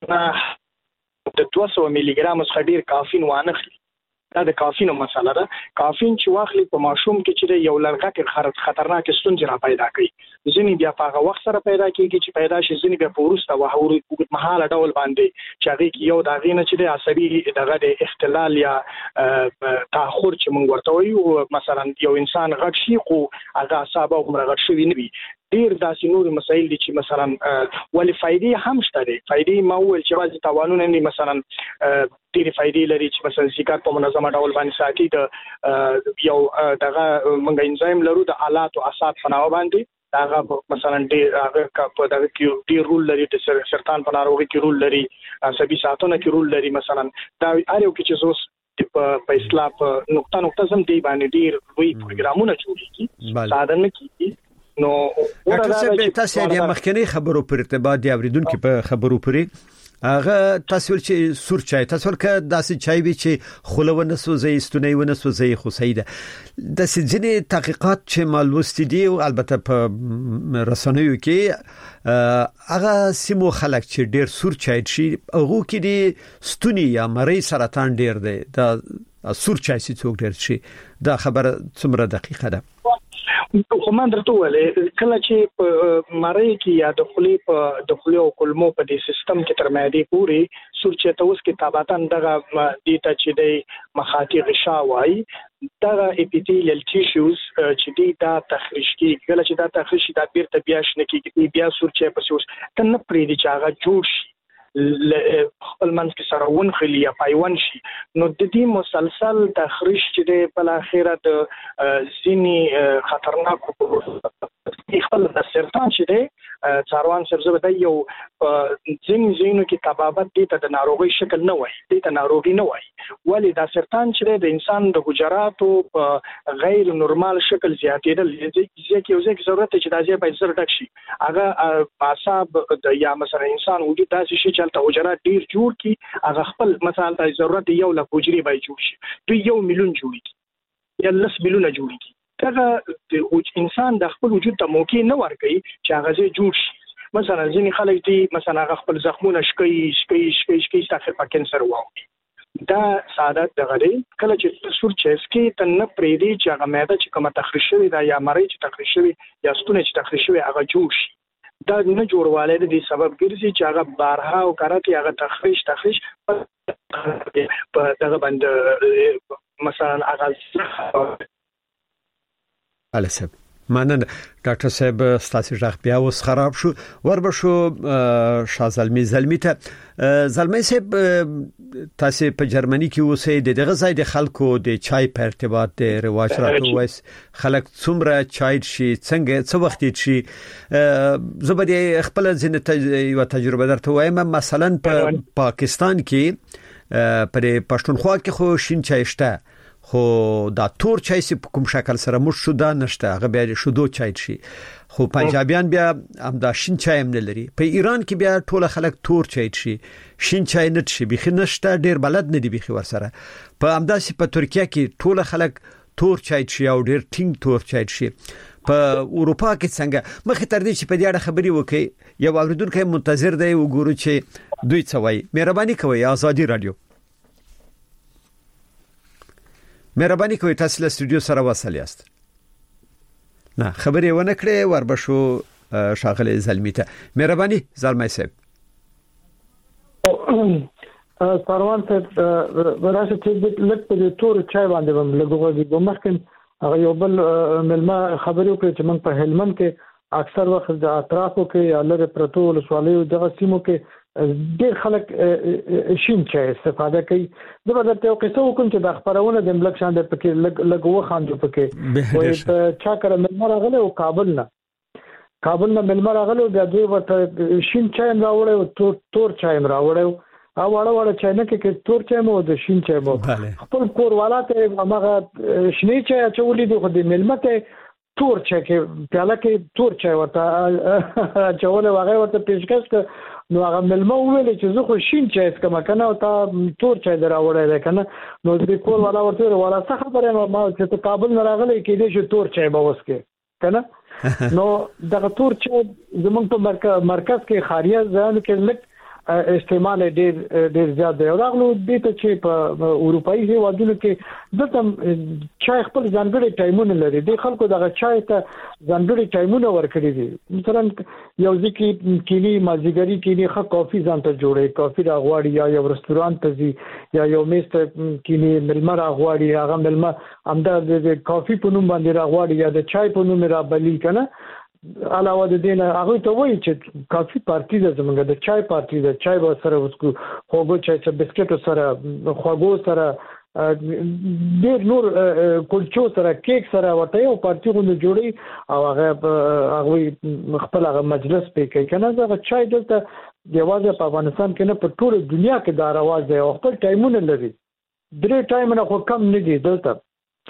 [SPEAKER 6] د 200 ملي ګرام څخه ډیر کافین وانخلي دا د کافینو مسله ده کافین چې واخلي په ماشوم کې چې یو لړغه خطرناک ستونزې را پیدا کوي ځینې بیا په هغه وخت سره پیدا کیږي چې پیدا شي ځینې بیا په وروسته وهوري مهاله ډول باندې چې هغه کې یو دغه نه چې د عصبي دغه د اختلال یا تاخور چې موږ ورته وایو مثلا یو انسان غټ شي خو هغه اعصاب عمر غټ شوی نه وي ډیر داسې نور مسایل دي چې مثلا ولې فائدې هم شته دي فائدې ما ول چې واځي تاوانونه نه مثلا ډیر فائدې لري چې مثلا سیګار په منظمه ډول باندې ساتي د یو دغه منګ انزایم لرو د آلات او اعصاب په نامه باندې داغه مثلا ډیر هغه په دغه کې ډیر رول لري د سرطان په ناروغي کې رول لري عصبي ساتنه کې رول لري مثلا دا اړیو کې چې زوس په اسلام په نقطه زم دی باندې ډیر وی پروګرامونه جوړیږي ساده نه کیږي نو
[SPEAKER 1] ډاکټر صاحب تاسو د مخکنی خبرو پر ارتباط دی اوریدونکو په خبرو پرې هغه تاسو چې سور چای تاسو که داسې چای وی چې خلونه سوزي استونی ونه سوزي خو سیده د سجنې تحقیقات چې مالوستي دي او البته په رسنیو کې هغه سیمو خلک چې ډیر سور چای شي هغه کې دي ستونی یا مری سرطان ډیر دی دا سور چای چې څوک ډیر شي دا خبره څومره دقیقه ده
[SPEAKER 6] خو من درته ولې کله چې په مری کې یا د خلی او کولمو په دې سیستم کې تر معدې پورې سور چې تاسو کې تابعتن دغه دیتا چې د مخاطي غشا وای دغه اپیتیلیل ټیشوز چې دی دا تخریش کې کله چې دا تخریش دا بیرته بیا شنه کې بیا سور چې په اوس کنه پرې دي چې هغه جوړ شي خپل منځ کې سره ونخلي یا پایون شي نو د دې مسلسل تخریش چې د بل اخره د ځینی خطرناک خپل د سرطان چې دی څاروان سبزه د یو زینو کې طبابت دي ته د ناروغي شکل نه وای دي ته ناروغي نه وای ولی دا سرطان چې د انسان د حجراتو په غیر نورمال شکل زیاتېدل چې یو ځکه ضرورت چې دا ځای باید زړه ډک شي هغه اعصاب یا مثلا انسان وجود داسې شي چې تل حجرات ډیر جوړ کی هغه خپل مثلا د ضرورت یو لک حجرې باید جوړ شي دوی 1 میلیون جوړي یا 10 میلیونه جوړي دا انسان د خپل وجود ته موقع نه ورکړي چې هغه ځای جوړ شي مثلا ځینې خلک دي مثلا هغه خپل زخمونه شکی تاخیر په کینسر واوي دا ساده دغه دی کله چې سور چسکی ته نه پریدي چې هغه معده چې کومه تخریش شوی دا یا مری چې تخریش شوی یا ستونه چې تخریش شوی هغه جوړ شي دا نه جوړواله د دې سبب ګرځي چې هغه بارها او کاراتي هغه تخریش په دغه باندې مثلا هغه
[SPEAKER 1] السب مننه ډاکټر صاحب ستاسو ځخ بیا اوس خراب شو وربه شو شازلمی زلمی ته زلمی صاحب تاسو په جرمني کې اوسې دغه ځای د خلکو د چای په ارتباط د رواج راته وایس خلک څومره چای شي څنګه څو وخت شي زبدي خپل ځینې یو تجربه درته وایم مثلا په پاکستان کې پر پښتونخوا کې خو شین چای شته خو دا تور چای سي په کوم شکل سره مش شو دا نشته هغه بیا شودو چای شي خو پنجابیان بیا هم دا شین چای هم نه لري په ایران کې بیا ټول خلک تور چای شي شین چای نه شي بخي نشته ډیر بلد نه دی بخي ورسره په همداسي په ترکیه کې ټول خلک تور چای شي او ډیر ټینګ تور چای شي په اروپا کې څنګه مخه تر دې چې په دې اړه خبري وکي یو اوریدونکو منتظر دی وګورو چې دوی څه وایي مهرباني کوئ آزادي رادیو مهرباني کوئ تاسو له استودیو سره وصل یاست نه خبرې ونه کړې وربشو شاغله زلمی ته مهرباني زلمی صاحب
[SPEAKER 5] سروان ته وراسه چې لکه په تور چای باندې هم لګوږي مخکې هغه یو بل ملما خبرې وکړي چې موږ په هلمند کې اکثر وخت د اطرافو کې یا لږ پرتو ولسوالیو دغه سیمو کې ډېر خلک شین چای استفاده کوي دا به ته قصه وکم چې د خبرونه د ملک شاند پکې لګو خاندو پکې وای په چا کړه ملما راغله او کابل نه ملما راغله بیا دوی ورته شین چای راوړل او تور چای راوړل او واړه چای نه کې تور چای مو د شین چای مو خپل کور والا ته هغه شنی چای چولې د خو د ملما ته تور چای کې پیاله کې تور چای ورته چاوله هغه ورته پیشکش ک نو هغه ملما ویل چې زه خو شین چای اسکم کنه او تا تور چای دراوړی دی کنه نو د کور والا ورته ولا څه خبره ما چې ته کابل نه راغلی کې دې چې تور چای به وسکه کنه نو دغه تور چای زمونږ په مرکز کې خاریه ځان کې لک استعمال ډېر زیات دی او راغلو د ته چې په اروپאי هیوادونو کې دته چای خپل ځانګړي ټایمونه لري د خلکو دغه چای ته ځانګړي ټایمونه ورکړي دي مثلا یو ځکه کینی مازیګری کینی خه کافي ځان ته جوړي کافي راغواړي یا یو رستورانت ته ځي یا یو میز ته کینی ملما راغواړي هغه ملما همدا د کافي په نوم باندې راغواړي یا د چای په نوم را بلی کنه علاوه د دې نه هغه ته وایي چې کافي پارټي ده زمونږ د چای پارټي ده چای به سره وسکو خوګو چای چې بسکټ سره خوګو سره ډېر نور کلچو سره کیک سره ورته یو پارټي غو جوړي او هغه خپل هغه مجلس په کې کنه هغه چای دلته یوازې په افغانستان کې نه په ټول دنیا کې دا رواج دی او خپل ټایمونه لري درې ټایمونه خو کم نه دي دلته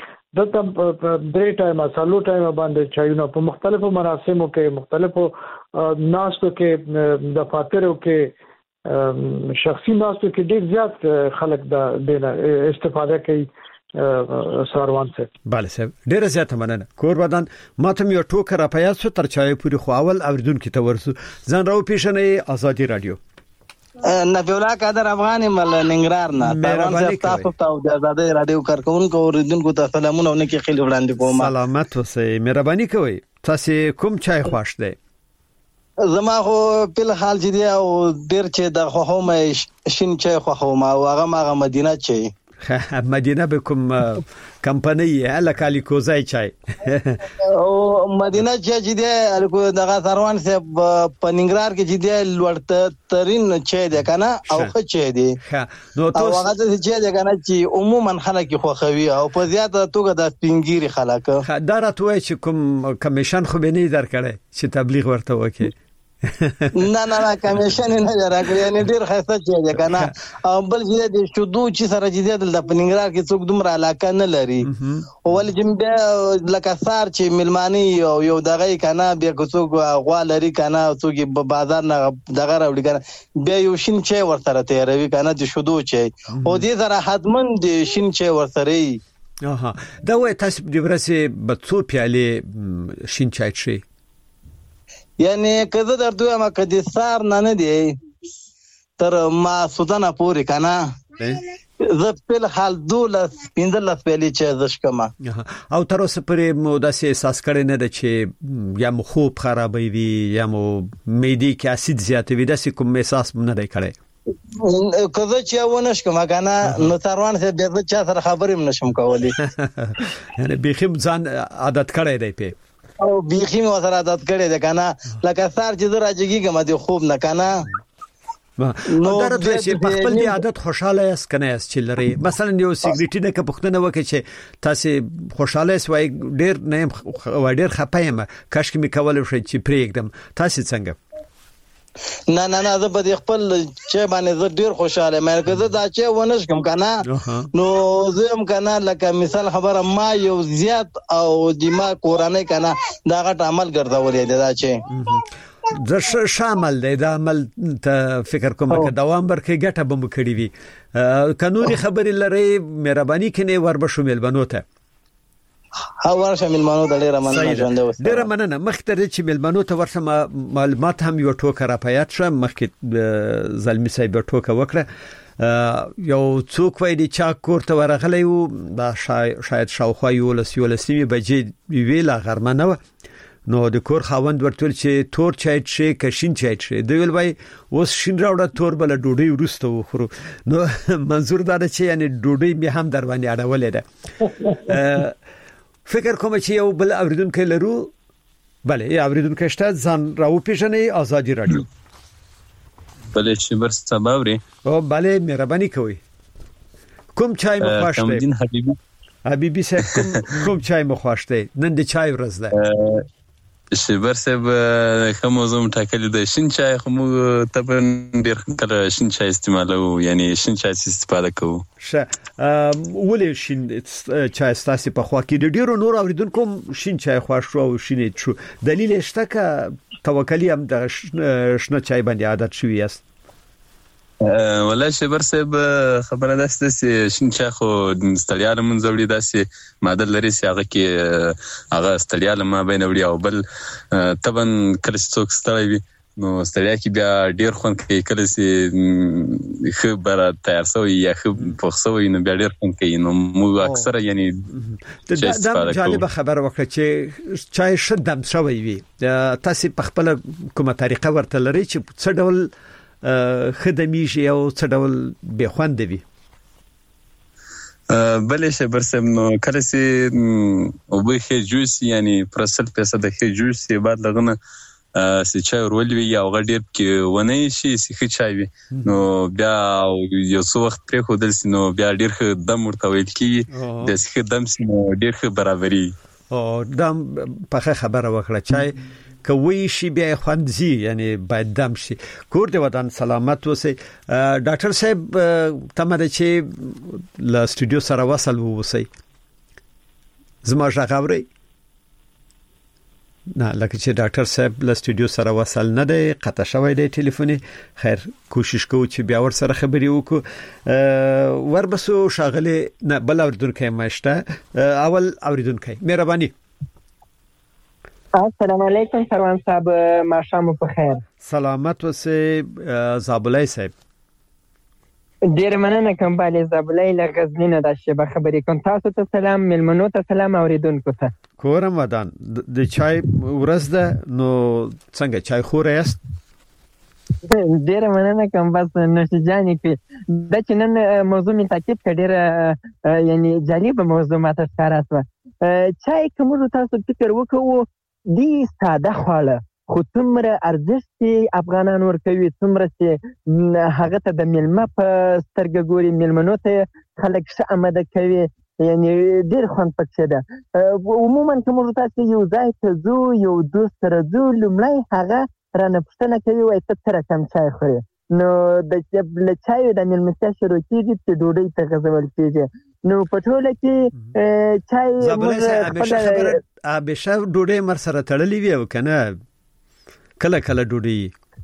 [SPEAKER 5] درې ټایمه سالو ټایمه باندې چایونه په مختلفو مراسمو کې مختلفو ناستو کې د فاترو کې شخصي ناستو کې ډېر زیات خلک د دینه استفاده کوي ساروان سے
[SPEAKER 1] bale صاحب ډېر زیات مننه کور بدن ماته یو ټوکر را پیاسو تر چای پوری خو اول اوریدون کې تورسو ځان راو پیښنې آزادي رادیو
[SPEAKER 7] نبیولا قادر افغان مل ننګرهار نه تاسو تاسو ته د آزادي رادیو کارکونکو اوریدونکو ته سلامونه ونکي خېل وړاندې کوم
[SPEAKER 1] سلامت اوسئ مهرباني کوئ تاسو کوم چای خوښ دی
[SPEAKER 7] زما خو په حال چې دی او ډیر چې د خوښوم شین چای خوښوم او هغه مدینه چای
[SPEAKER 1] مدینه به کوم کمپنی الکالی کوزای چای
[SPEAKER 7] او مدینه چې دی الکو دغه سروان سے په ننګرهار کې چې دی لوړ ترين چای دی کنه او ښه چای دی
[SPEAKER 1] نو تاسو
[SPEAKER 7] هغه چې دی کنه چې عموما خلک خوښوي او په زیاته توګه د سپینګيري خلک
[SPEAKER 1] دا راتوي چې کوم کمیشن خو به نه درکړي چې تبلیغ ورته وکړي
[SPEAKER 7] نه کمیشن نه راکړي یعنی ډیر خسته چي کنه او بل چې د شودو چې سره چې د پننګرار کې څوک دومره علاقه نه لري ول چې لکه سار چې ملمانی یو دغه کنه بیا څوک غوا لري کنه څوک په بازار نه دغه راوړي کنه بیا یو شین چي ورسره تیروي کنه د شودو چي او دې سره حتمن د شین چي ورسره
[SPEAKER 1] دا وای تاسو د ورسې بڅو پیاله شین چای شي
[SPEAKER 7] یعنی کله درته ما کدي سار نه دی تر ما سودانه پوری کنه زه په حال دولس پیندل پیلې چې زشکما
[SPEAKER 1] او تر اوسه پرې مو داسې احساس کړی نه ده چې یا مو خوب خرابې وي یا مو معدې کې اسید زیات وي داسې کوم احساس نه دی کړی
[SPEAKER 7] کله چې ونش کوم کنه نو تروان سه به چا سره خبرې نشم کولی
[SPEAKER 1] یعنی بخیم ځان عادت کړی دی په
[SPEAKER 7] او بخیم سره عادت کړی دی کنه لکه سار چې راځي کوم دی خوب نه کنه
[SPEAKER 1] نو درته چې په خپل دی عادت خوشاله یاست کنه یاست چې لري مثلا یو سیګریټي نه کپختنه وکړي چې تاسو خوشاله سوای ډیر نه ډیر خپایم کاش کې می کول شي چې پرېږدم تاسو څنګه
[SPEAKER 7] نه زه په خپل چې باندې زه ډیر خوشاله مې کړه دا چې ونش کوم کنه نو زه هم کنه لکه مثال خبره ما یو زیات او دماغ قرانه کنه دا غټ عمل ګرځولې دا چې
[SPEAKER 1] د شامل دی دا عمل ته فکر کوم چې دوام ورکړي ګټه به مو کړی وي قانوني خبرې لري مهرباني کني ورب شامل بنوته
[SPEAKER 7] ورشه ملمانو د ډیره مننه ژوند وسه
[SPEAKER 1] ډیره مننه مخکې چې ملمانو ته ورسم معلومات هم یو ټوکه را پیات شه مخکې زلمی صاحب ټوکه وکړه یو څوک وایي چې کور ته ورغلی وو دا شاید شاوخوا یو لسیمه بجې ویلا غرمنه نو د کور خاوند ورتل چې تور چای شي کشین چای شي دوی وای اوس شین راوړه تور بل ډوډۍ ورسته وخورو نو منظور دا چې یعنی ډوډۍ به هم در باندې اړولې ده فکر کوم چې یو بل اوریدونکو لرو بله یا اوریدونکو شته ځان راو پیژنې آزادي رادیو
[SPEAKER 8] بله چې بر سباوري
[SPEAKER 1] او بله مهرباني کوي کوم چای مو خوښ دی
[SPEAKER 8] کمدین
[SPEAKER 1] حبیبی صاحب کوم چای مو خوښ دی نن د چای ورځ ده
[SPEAKER 8] شبر صاحب خموزم ټاکل د شین چای خمو تبن ډیر کله شین چای استعمالو یعنی شین چای استفاده کوو
[SPEAKER 1] ولې شین چای ستاسو په خوا کې ډیرو نور اوریدونکو شین چای خوښ او شینې شو دلیل شته ک توکلی هم د شنه چای باندې عادت شوی است
[SPEAKER 8] ولا شبر صاحب خبره ده چې شین چای خو ستړیا لمن زوړي داسې ماده لري چې هغه کې هغه ستړیا لمه بین وړي او بل تبن کله څوک ستړی وي نو ستړیا کې بیا ډیر خوند کوي کله چې خبره تیار سوی یا خو سوی نو بیا ډیر خوند کوي نو موږ اکثره یعنی
[SPEAKER 1] دا جالب خبره وکړه چې چای شدم شوی وي تاسو په خپل کومه طریقه ورته لري چې څه ډول خدميږي او څه ډول به خوند وي
[SPEAKER 8] بلې شبر سم نو کله سي او به خې جوس یعنی پرسل پیسه د خې جوس بعد لغنه سي چای ورولوي یا غډیر کې ونه شي سي چای وي نو بیا یو څو وخت پرې خو دل سي نو بیا ډیر ښه دم ورته ویل کی د سي دم سي نو ډیر ښه برابرۍ
[SPEAKER 1] او دم په خبره وکړه چای کوي شي بیا خوند زی یعنی باید دم شي کور دی ودان سلامت وسی ډاکټر صاحب تمه ده چې ل سټوډیو سره وصل ووسی زما ژغوري نه لکه چې ډاکټر صاحب ل سټوډیو سره وصل نه دی قطع شوی دی ټلیفوني خیر کوشش کوو چې بیا ور سره خبري وکړو وربسو شاغله نه بل اوریدونکو مشته اول اوریدونکو مهرباني
[SPEAKER 9] السلام علیکم سروان صاحب ماشام په خیر
[SPEAKER 1] سلامت وسه زابلای صاحب
[SPEAKER 9] ډیر مننه کوم بالي زابلای لغزنینه د شبه خبرې کوم تاسو ته سلام ملمنو ته سلام اوریدونکو ته
[SPEAKER 1] کورم ودان د چای ورځ ده نو څنګه چای خور یاست
[SPEAKER 9] ډیر مننه کوم بس نشجانی کې د چنن موضوع می تعقیب کړه یعنی جالب موضوع ماته ښکارا چای کوم تاسو فکر وکړو دی ساده خواله خو څومره ارزښت افغانان ورکوي څومره چې هغه ته د ملمه په سترګه ګوري ملمنو ته خلک ښه آماده کوي یعنی ډیر خوند پکې ده عموما کوم تاسو یو ځای ته زو یو دوست سره زو لمړی هغه رانه پوښتنه کوي وایي ته څه رقم چای خورې نو د چایو د مېلمستیا شروع کېږي چې ډوډۍ ته غځول کېږي نو په ټوله کې چای
[SPEAKER 1] همیشه ډوډۍ مر سره تړلې وي او کنه کله کله ډوډۍ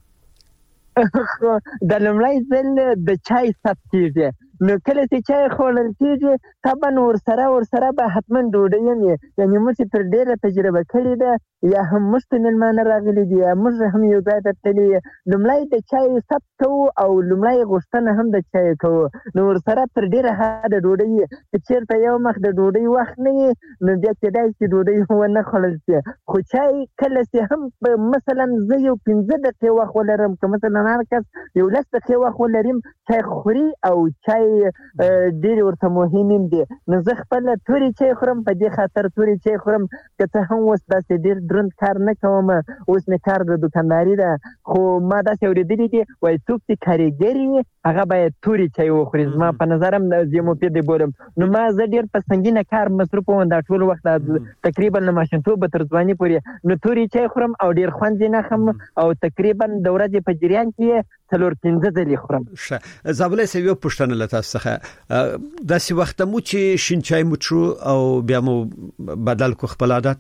[SPEAKER 9] د لومړی ځل د چای ثبت کېږي نو کله چې چای خوړل کېږي طبعا ورسره به حتما ډوډۍ هم یعنی موږ تر ډیره تجربه کړې ده یا هم موږ ته مېلمانه راغلي دي یا موږ هم یو ځای ته تللي لومړی د چای ثبت کوو او لومړی غوښتنه هم د چای کوو نو ورسره تر ډیره حده ډوډۍ چې چېرته یو مخ د ډوډۍ وخت نه وي نو بیا کېدای شي ډوډۍ ونه خوړل شي خو چای کله چې هم مثلا زه یو 15 دقیقې وخت ولرم که مثلا هر کس یو 10 دقیقې وخت ولرم چای خوري او چای ډېر ورته مهم دي نو زه خپل توري چای خورم په دې خاطر توري چای خورم که څه هم اوس داسې ډېر دروند کار نه کوم اوس مې کار د دکانداري ده خو ما داسې اورېدلي دي وایي څوک چې کاریګر وي هغه باید توري چای وخوري زما په نظرم زه مفید بولم نو ما زه ډېر په سنګینه کار مصروف وم دا ټول وخت تقریبا له ماشومتوبه تر ځواني پورې نو توري چای خورم او ډېر خوند یې نه خم او تقریبا د ورځې په جریان کې 4-5 ځلې خورم
[SPEAKER 1] زابلې سوي پښتنه لته څخه داسې وخت مو چې شین چای مو او بیا مو بدل کو خپل عادت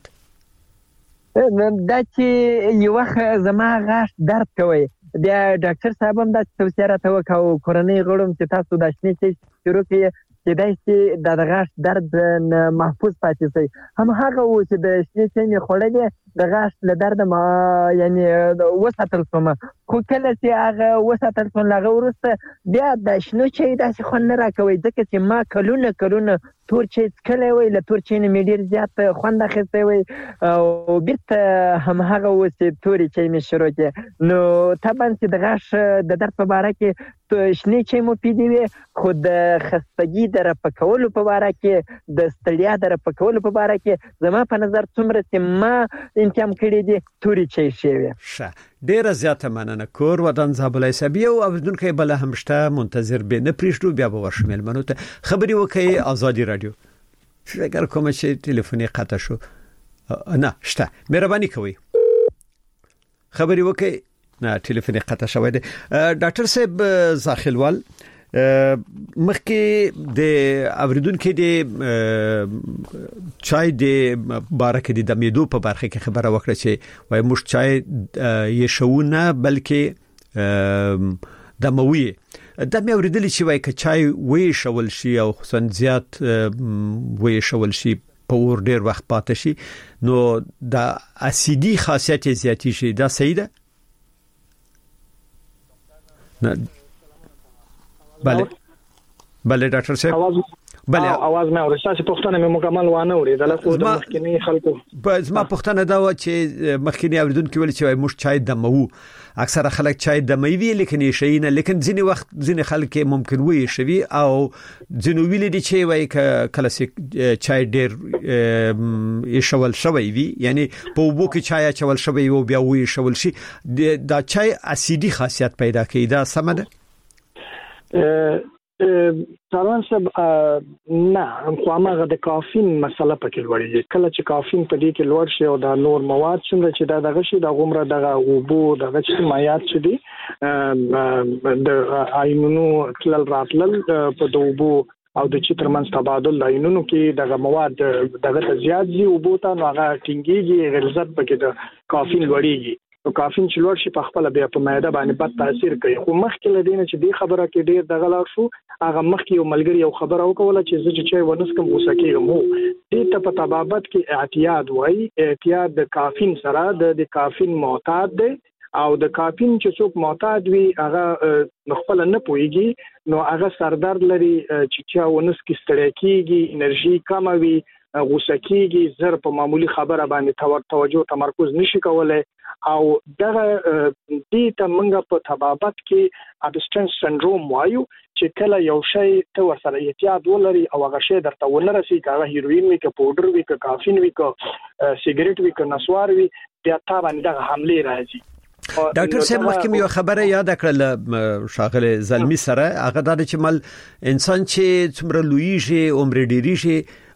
[SPEAKER 9] دا چې یو وخت زما غاښ درد کوي بیا ډاکټر صاحب هم دا توصیه راته وکړه او کورنۍ غړو چې تاسو دا شنې چای شروع کړئ کېدای شي د غاښ درد محفوظ پاتې شي هم هغه و چې د شنې چای مې خوړلې د غاښ له درده یعنی وساتل شوم خو کله چې هغه وساتل شوم هغه وروسته بیا د شنو چای داسې خوند نه راکوي ځکه چې ما کلونه تور چای څښلی وی له تور چای نه مې ډېر زیات خوند اخیستی وی او بېرته همهغه و چې تورې چای مې شروع کړې نو طبعا چې د غاښ د درد په باره کې شنې چای مفیدې وي خو د خستګي د رفع کولو په باره کې د ستړیا د رفع کولو په باره کې زما په نظر څومره چې ما انتخاب کړی دي تورې چای ښې وي
[SPEAKER 1] ډیره زیاته مننه کور ودان زابلای سبیو او بدونکې بل هم شته منتظر به نه پریښتو بیا به ورشم ملمنو ته خبري وکي آزادي رادیو فکر کوم چې ټلیفوني قطع شو نه شته مهرباني کوئ خبري وکي نه ټلیفوني قطع شوی دی ډاکټر صاحب زاخلوال مخکې د اوریدونکو د چای د بارکه د دمیدو په برخه کې خبره وکړه چې وای موږ چای یې شوونه بلکې دموي د مې اوریدلی چې وای ک چای وې شول شي او خصوصا زیات وې شول شي په ور ډیر وخت پاتې شي نو د اسیدي خاصیت زیاتی شي دا صحیح ده نه بله ډاکټر صاحب
[SPEAKER 6] بله आवाज مې اوري تاسو پښتنه مې مکمل وانه اوري د لکه د مخکنی خلکو
[SPEAKER 1] زما پښتنه دا و چې مخکنی اوریدونکو ویل چې موږ چای دمو اکثره خلک چای دموي لیکن یې شي نه لیکن ځینې وخت ځینې خلک ممکن وي شوي او ځینې ویل دي چې وای کلاسیک چای ډیر یې شوی وي یعنی په وبو کې چای چول شوی او بیا وي شول شي دا چای اسیدي خاصیت پیدا کوي دا سم ده
[SPEAKER 6] ساروان صاحب نه خو هغه د کافین مسله پکې لوړیږي کله چې کافین په دې کې لوړ شي او د نور مواد څنګه چې دا دغه شي د غومره دغه وبو دغه چې مایات چې دي د آینونو تلل راتلل په دوبو او د چې ترمنځ تبادل لاینونو کې دغه مواد دغه زیات دي وبو ته هغه ټینګيږي غلظت پکې د کافین لوړیږي او کافین چې لوړ شي په خپل بیا په معده باندې بد تاثیر کوي خو مخکې لدینه چې دی خبره کې ډیر دغه لار شو هغه مخکې یو ملګری یو خبره وکوله چې زه چې ونسکم وسکیږم دې ته په طبابت کې اعتیاد وایي اعتیاد د کافین سره د کافین معتاد دی او د کافین چې څوک معتاد وي هغه خپل نه پويږي نو هغه سردرد لري چې ونسکي ستړی کیږي انرژي کم وي غوسه کیږي زر په معمولی خبره باندې توجه تمرکز نشي کولای او دغه دې ته موږ په طبابت کې ابسټنس سندروم وایو چې کله یو شی ته ورسره احتیاط ولري او هغه شی درته ولرسي هغه هیروین وي که پودر وي که کافین وي که سیګریټ وي که نسوار وي بیا تا باندې دغه حمله راځي
[SPEAKER 1] ډاکټر صاحب مخکې یو خبره یاد کړل شاغله زلمی سره هغه د چمل انسان چې څومره لویږي عمر ډیریږي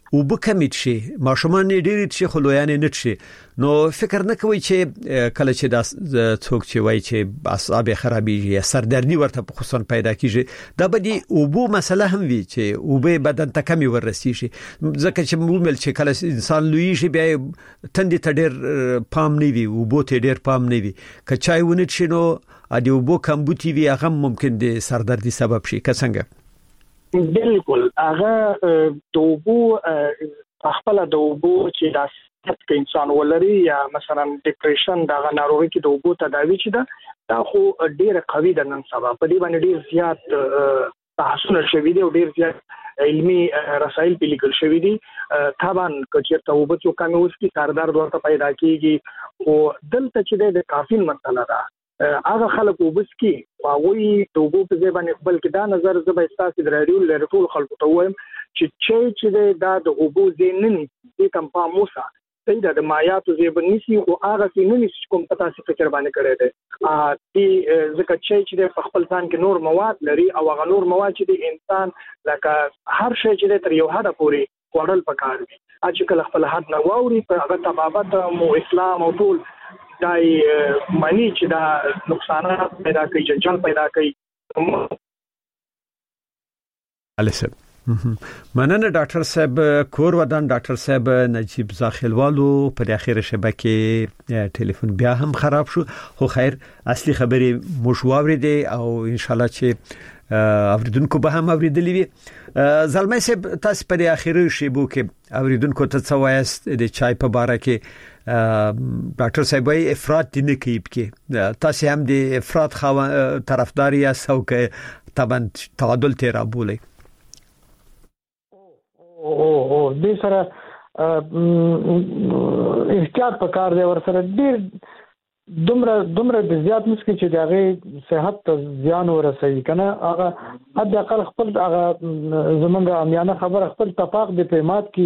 [SPEAKER 1] وب کمیت شي ماشومان ډېر شي خلویان نه شي نو فکر نه کوي چې کله چې د څوک چې وای چې اعصاب خرابېږي یا سردردي ورته په خصوصا پیدا کیږي دا بدی وبو مسله هم وی چې وبې بدن ته کمی ورسي شي ځکه چې مومل چې کله انسان لوی شي بیا تندې ته ډېر پام نه وي وبو ته ډېر پام نه وي کچای ونه شي نو ادي وبو کمبوتي وی هغه ممکن د سردردي سبب شي که څنګه
[SPEAKER 6] بالکل هغه دوبو خپل دوبو چې داس که انسان ولري یا مثلا ډیپریشن دا ناروغي کې دوبو تداوی چې دا خو ډیره قوي ده نن سبا په دې باندې ډیر زیات تحسن شوی دی او ډیر زیات علمي رسائل په لیکل شوی دي طبعا چې توبه چې کوم اوس کې سردرد ورته پیدا کیږي او دلته چې د کافین مسله ده هغه خلک وبس کې واوي توبو په ځای باندې خپل کې دا نظر زبې استاسي درایو لري ټول خلکو ته وایم چې دا د اوبو زینن دي کم په موسی دا د مایاتو زیبنيسي او هغه سینې کوم پتا سي فکر باندې کړی دی دي ځکه چې د خپل ځان کې نور مواد لري او هغه نور مواد چې د انسان لکه هر شی چې تر یو حد پورې وړل پکار دي چې کله خپل حد نه واوري په هغه تبابت مو اسلام او ټول دای معنی چې دا نقصانات پیدا کوي جنجال پیدا کوي
[SPEAKER 1] السلام مننه ډاکټر صاحب کور ودان ډاکټر صاحب نجیب زاخیلوالو په اخیره شبکه ټلیفون بیا هم خراب شو خو خیر اصلي خبري مشواوري دي او ان شاء الله چې اوریدونکو به هم اوریدلې وي زلمه صاحب تاسو په اخیره شیبو کې اوریدونکو ته څه وایست د چای په باره کې ډاکټر صاحب وايي افراط نه کیب کې تاسو هم د افراط طرفدار یا څوک طبعا تعادل تیرا بوله
[SPEAKER 6] او دې سره احتیاط پکار دی ور سره ډیر دومره د زیات مسکی چې دغه صحت ته زیان ورسوي کنه هغه حد اقل خپل هغه زمونږ امیانه خبر خپل تفاق د پیمات کی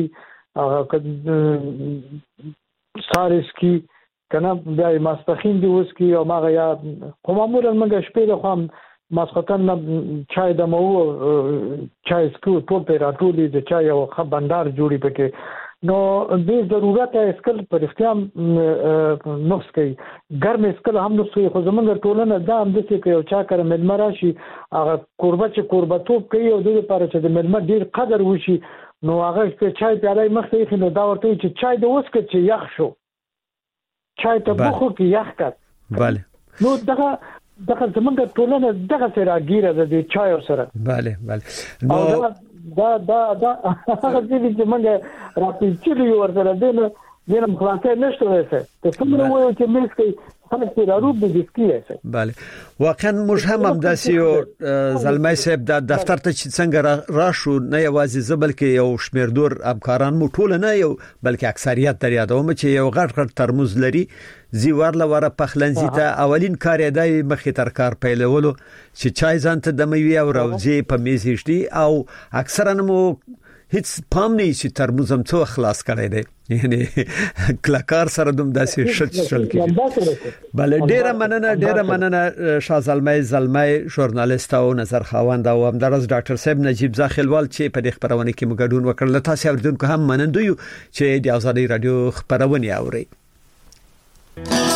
[SPEAKER 6] سارس کی کنه بیا ماسپخین دی اوس کی او ماغه یا کومامور موږ شپې له خام ماسختن چای دمو چای سکو ټول پیراټولي د چای او خبندار جوړی پکې نو دې ضرورت اسکل پر اختیام نفس کوي ګرم اسکل هم نفس خو زمونږ ټولنه دا هم د څه کوي او چا کړه ملمر راشي هغه قربتوب کوي او د لپاره چې د ملمر ډیر قدر وشي نو هغه چې چای پیاله مخته یې نو دا ورته چې چای د اوس کې چې یخ شو چای ته بخو کې یخ کړ
[SPEAKER 1] bale
[SPEAKER 6] نو دغه زمونږ ټولنه دغه سره ګیره د چای سره
[SPEAKER 1] bale
[SPEAKER 6] نو دا هغه چې موږ راپېچلي ورسره دینه مخلاصه نشته وایي ته څومره وایو چې مې کوي خلک په روب د دسکیه
[SPEAKER 1] bale واقعا موږ هم داسې یو زلمای صاحب د دفتر ته چې څنګه راشو نه یوازې زبل کې یو شمیردور همکاران مو ټول نه یو بلکې اکثریت در یادوم چې یو غټ ترموز لري زیوارله وره پخلنځي ته اولین کار یې دی مخې تر کار پیلولو چې چای ځان ته د میوې او روزي په میز ایشتي او اکثرا مو هیڅ پام نه شي ترموزم څو خلاص کړی دی یعنی کلاکار سره دوم داسې شل کې بل ډیره مننه زلمای ژورنالیست او نظر خواند او همدارس ډاکټر صاحب نجیب زاخیلوال چې په دې خبرونه کې مګډون وکړل تاسو اوریدونکو هم منندوی چې د ازادي رادیو خبرونه اوري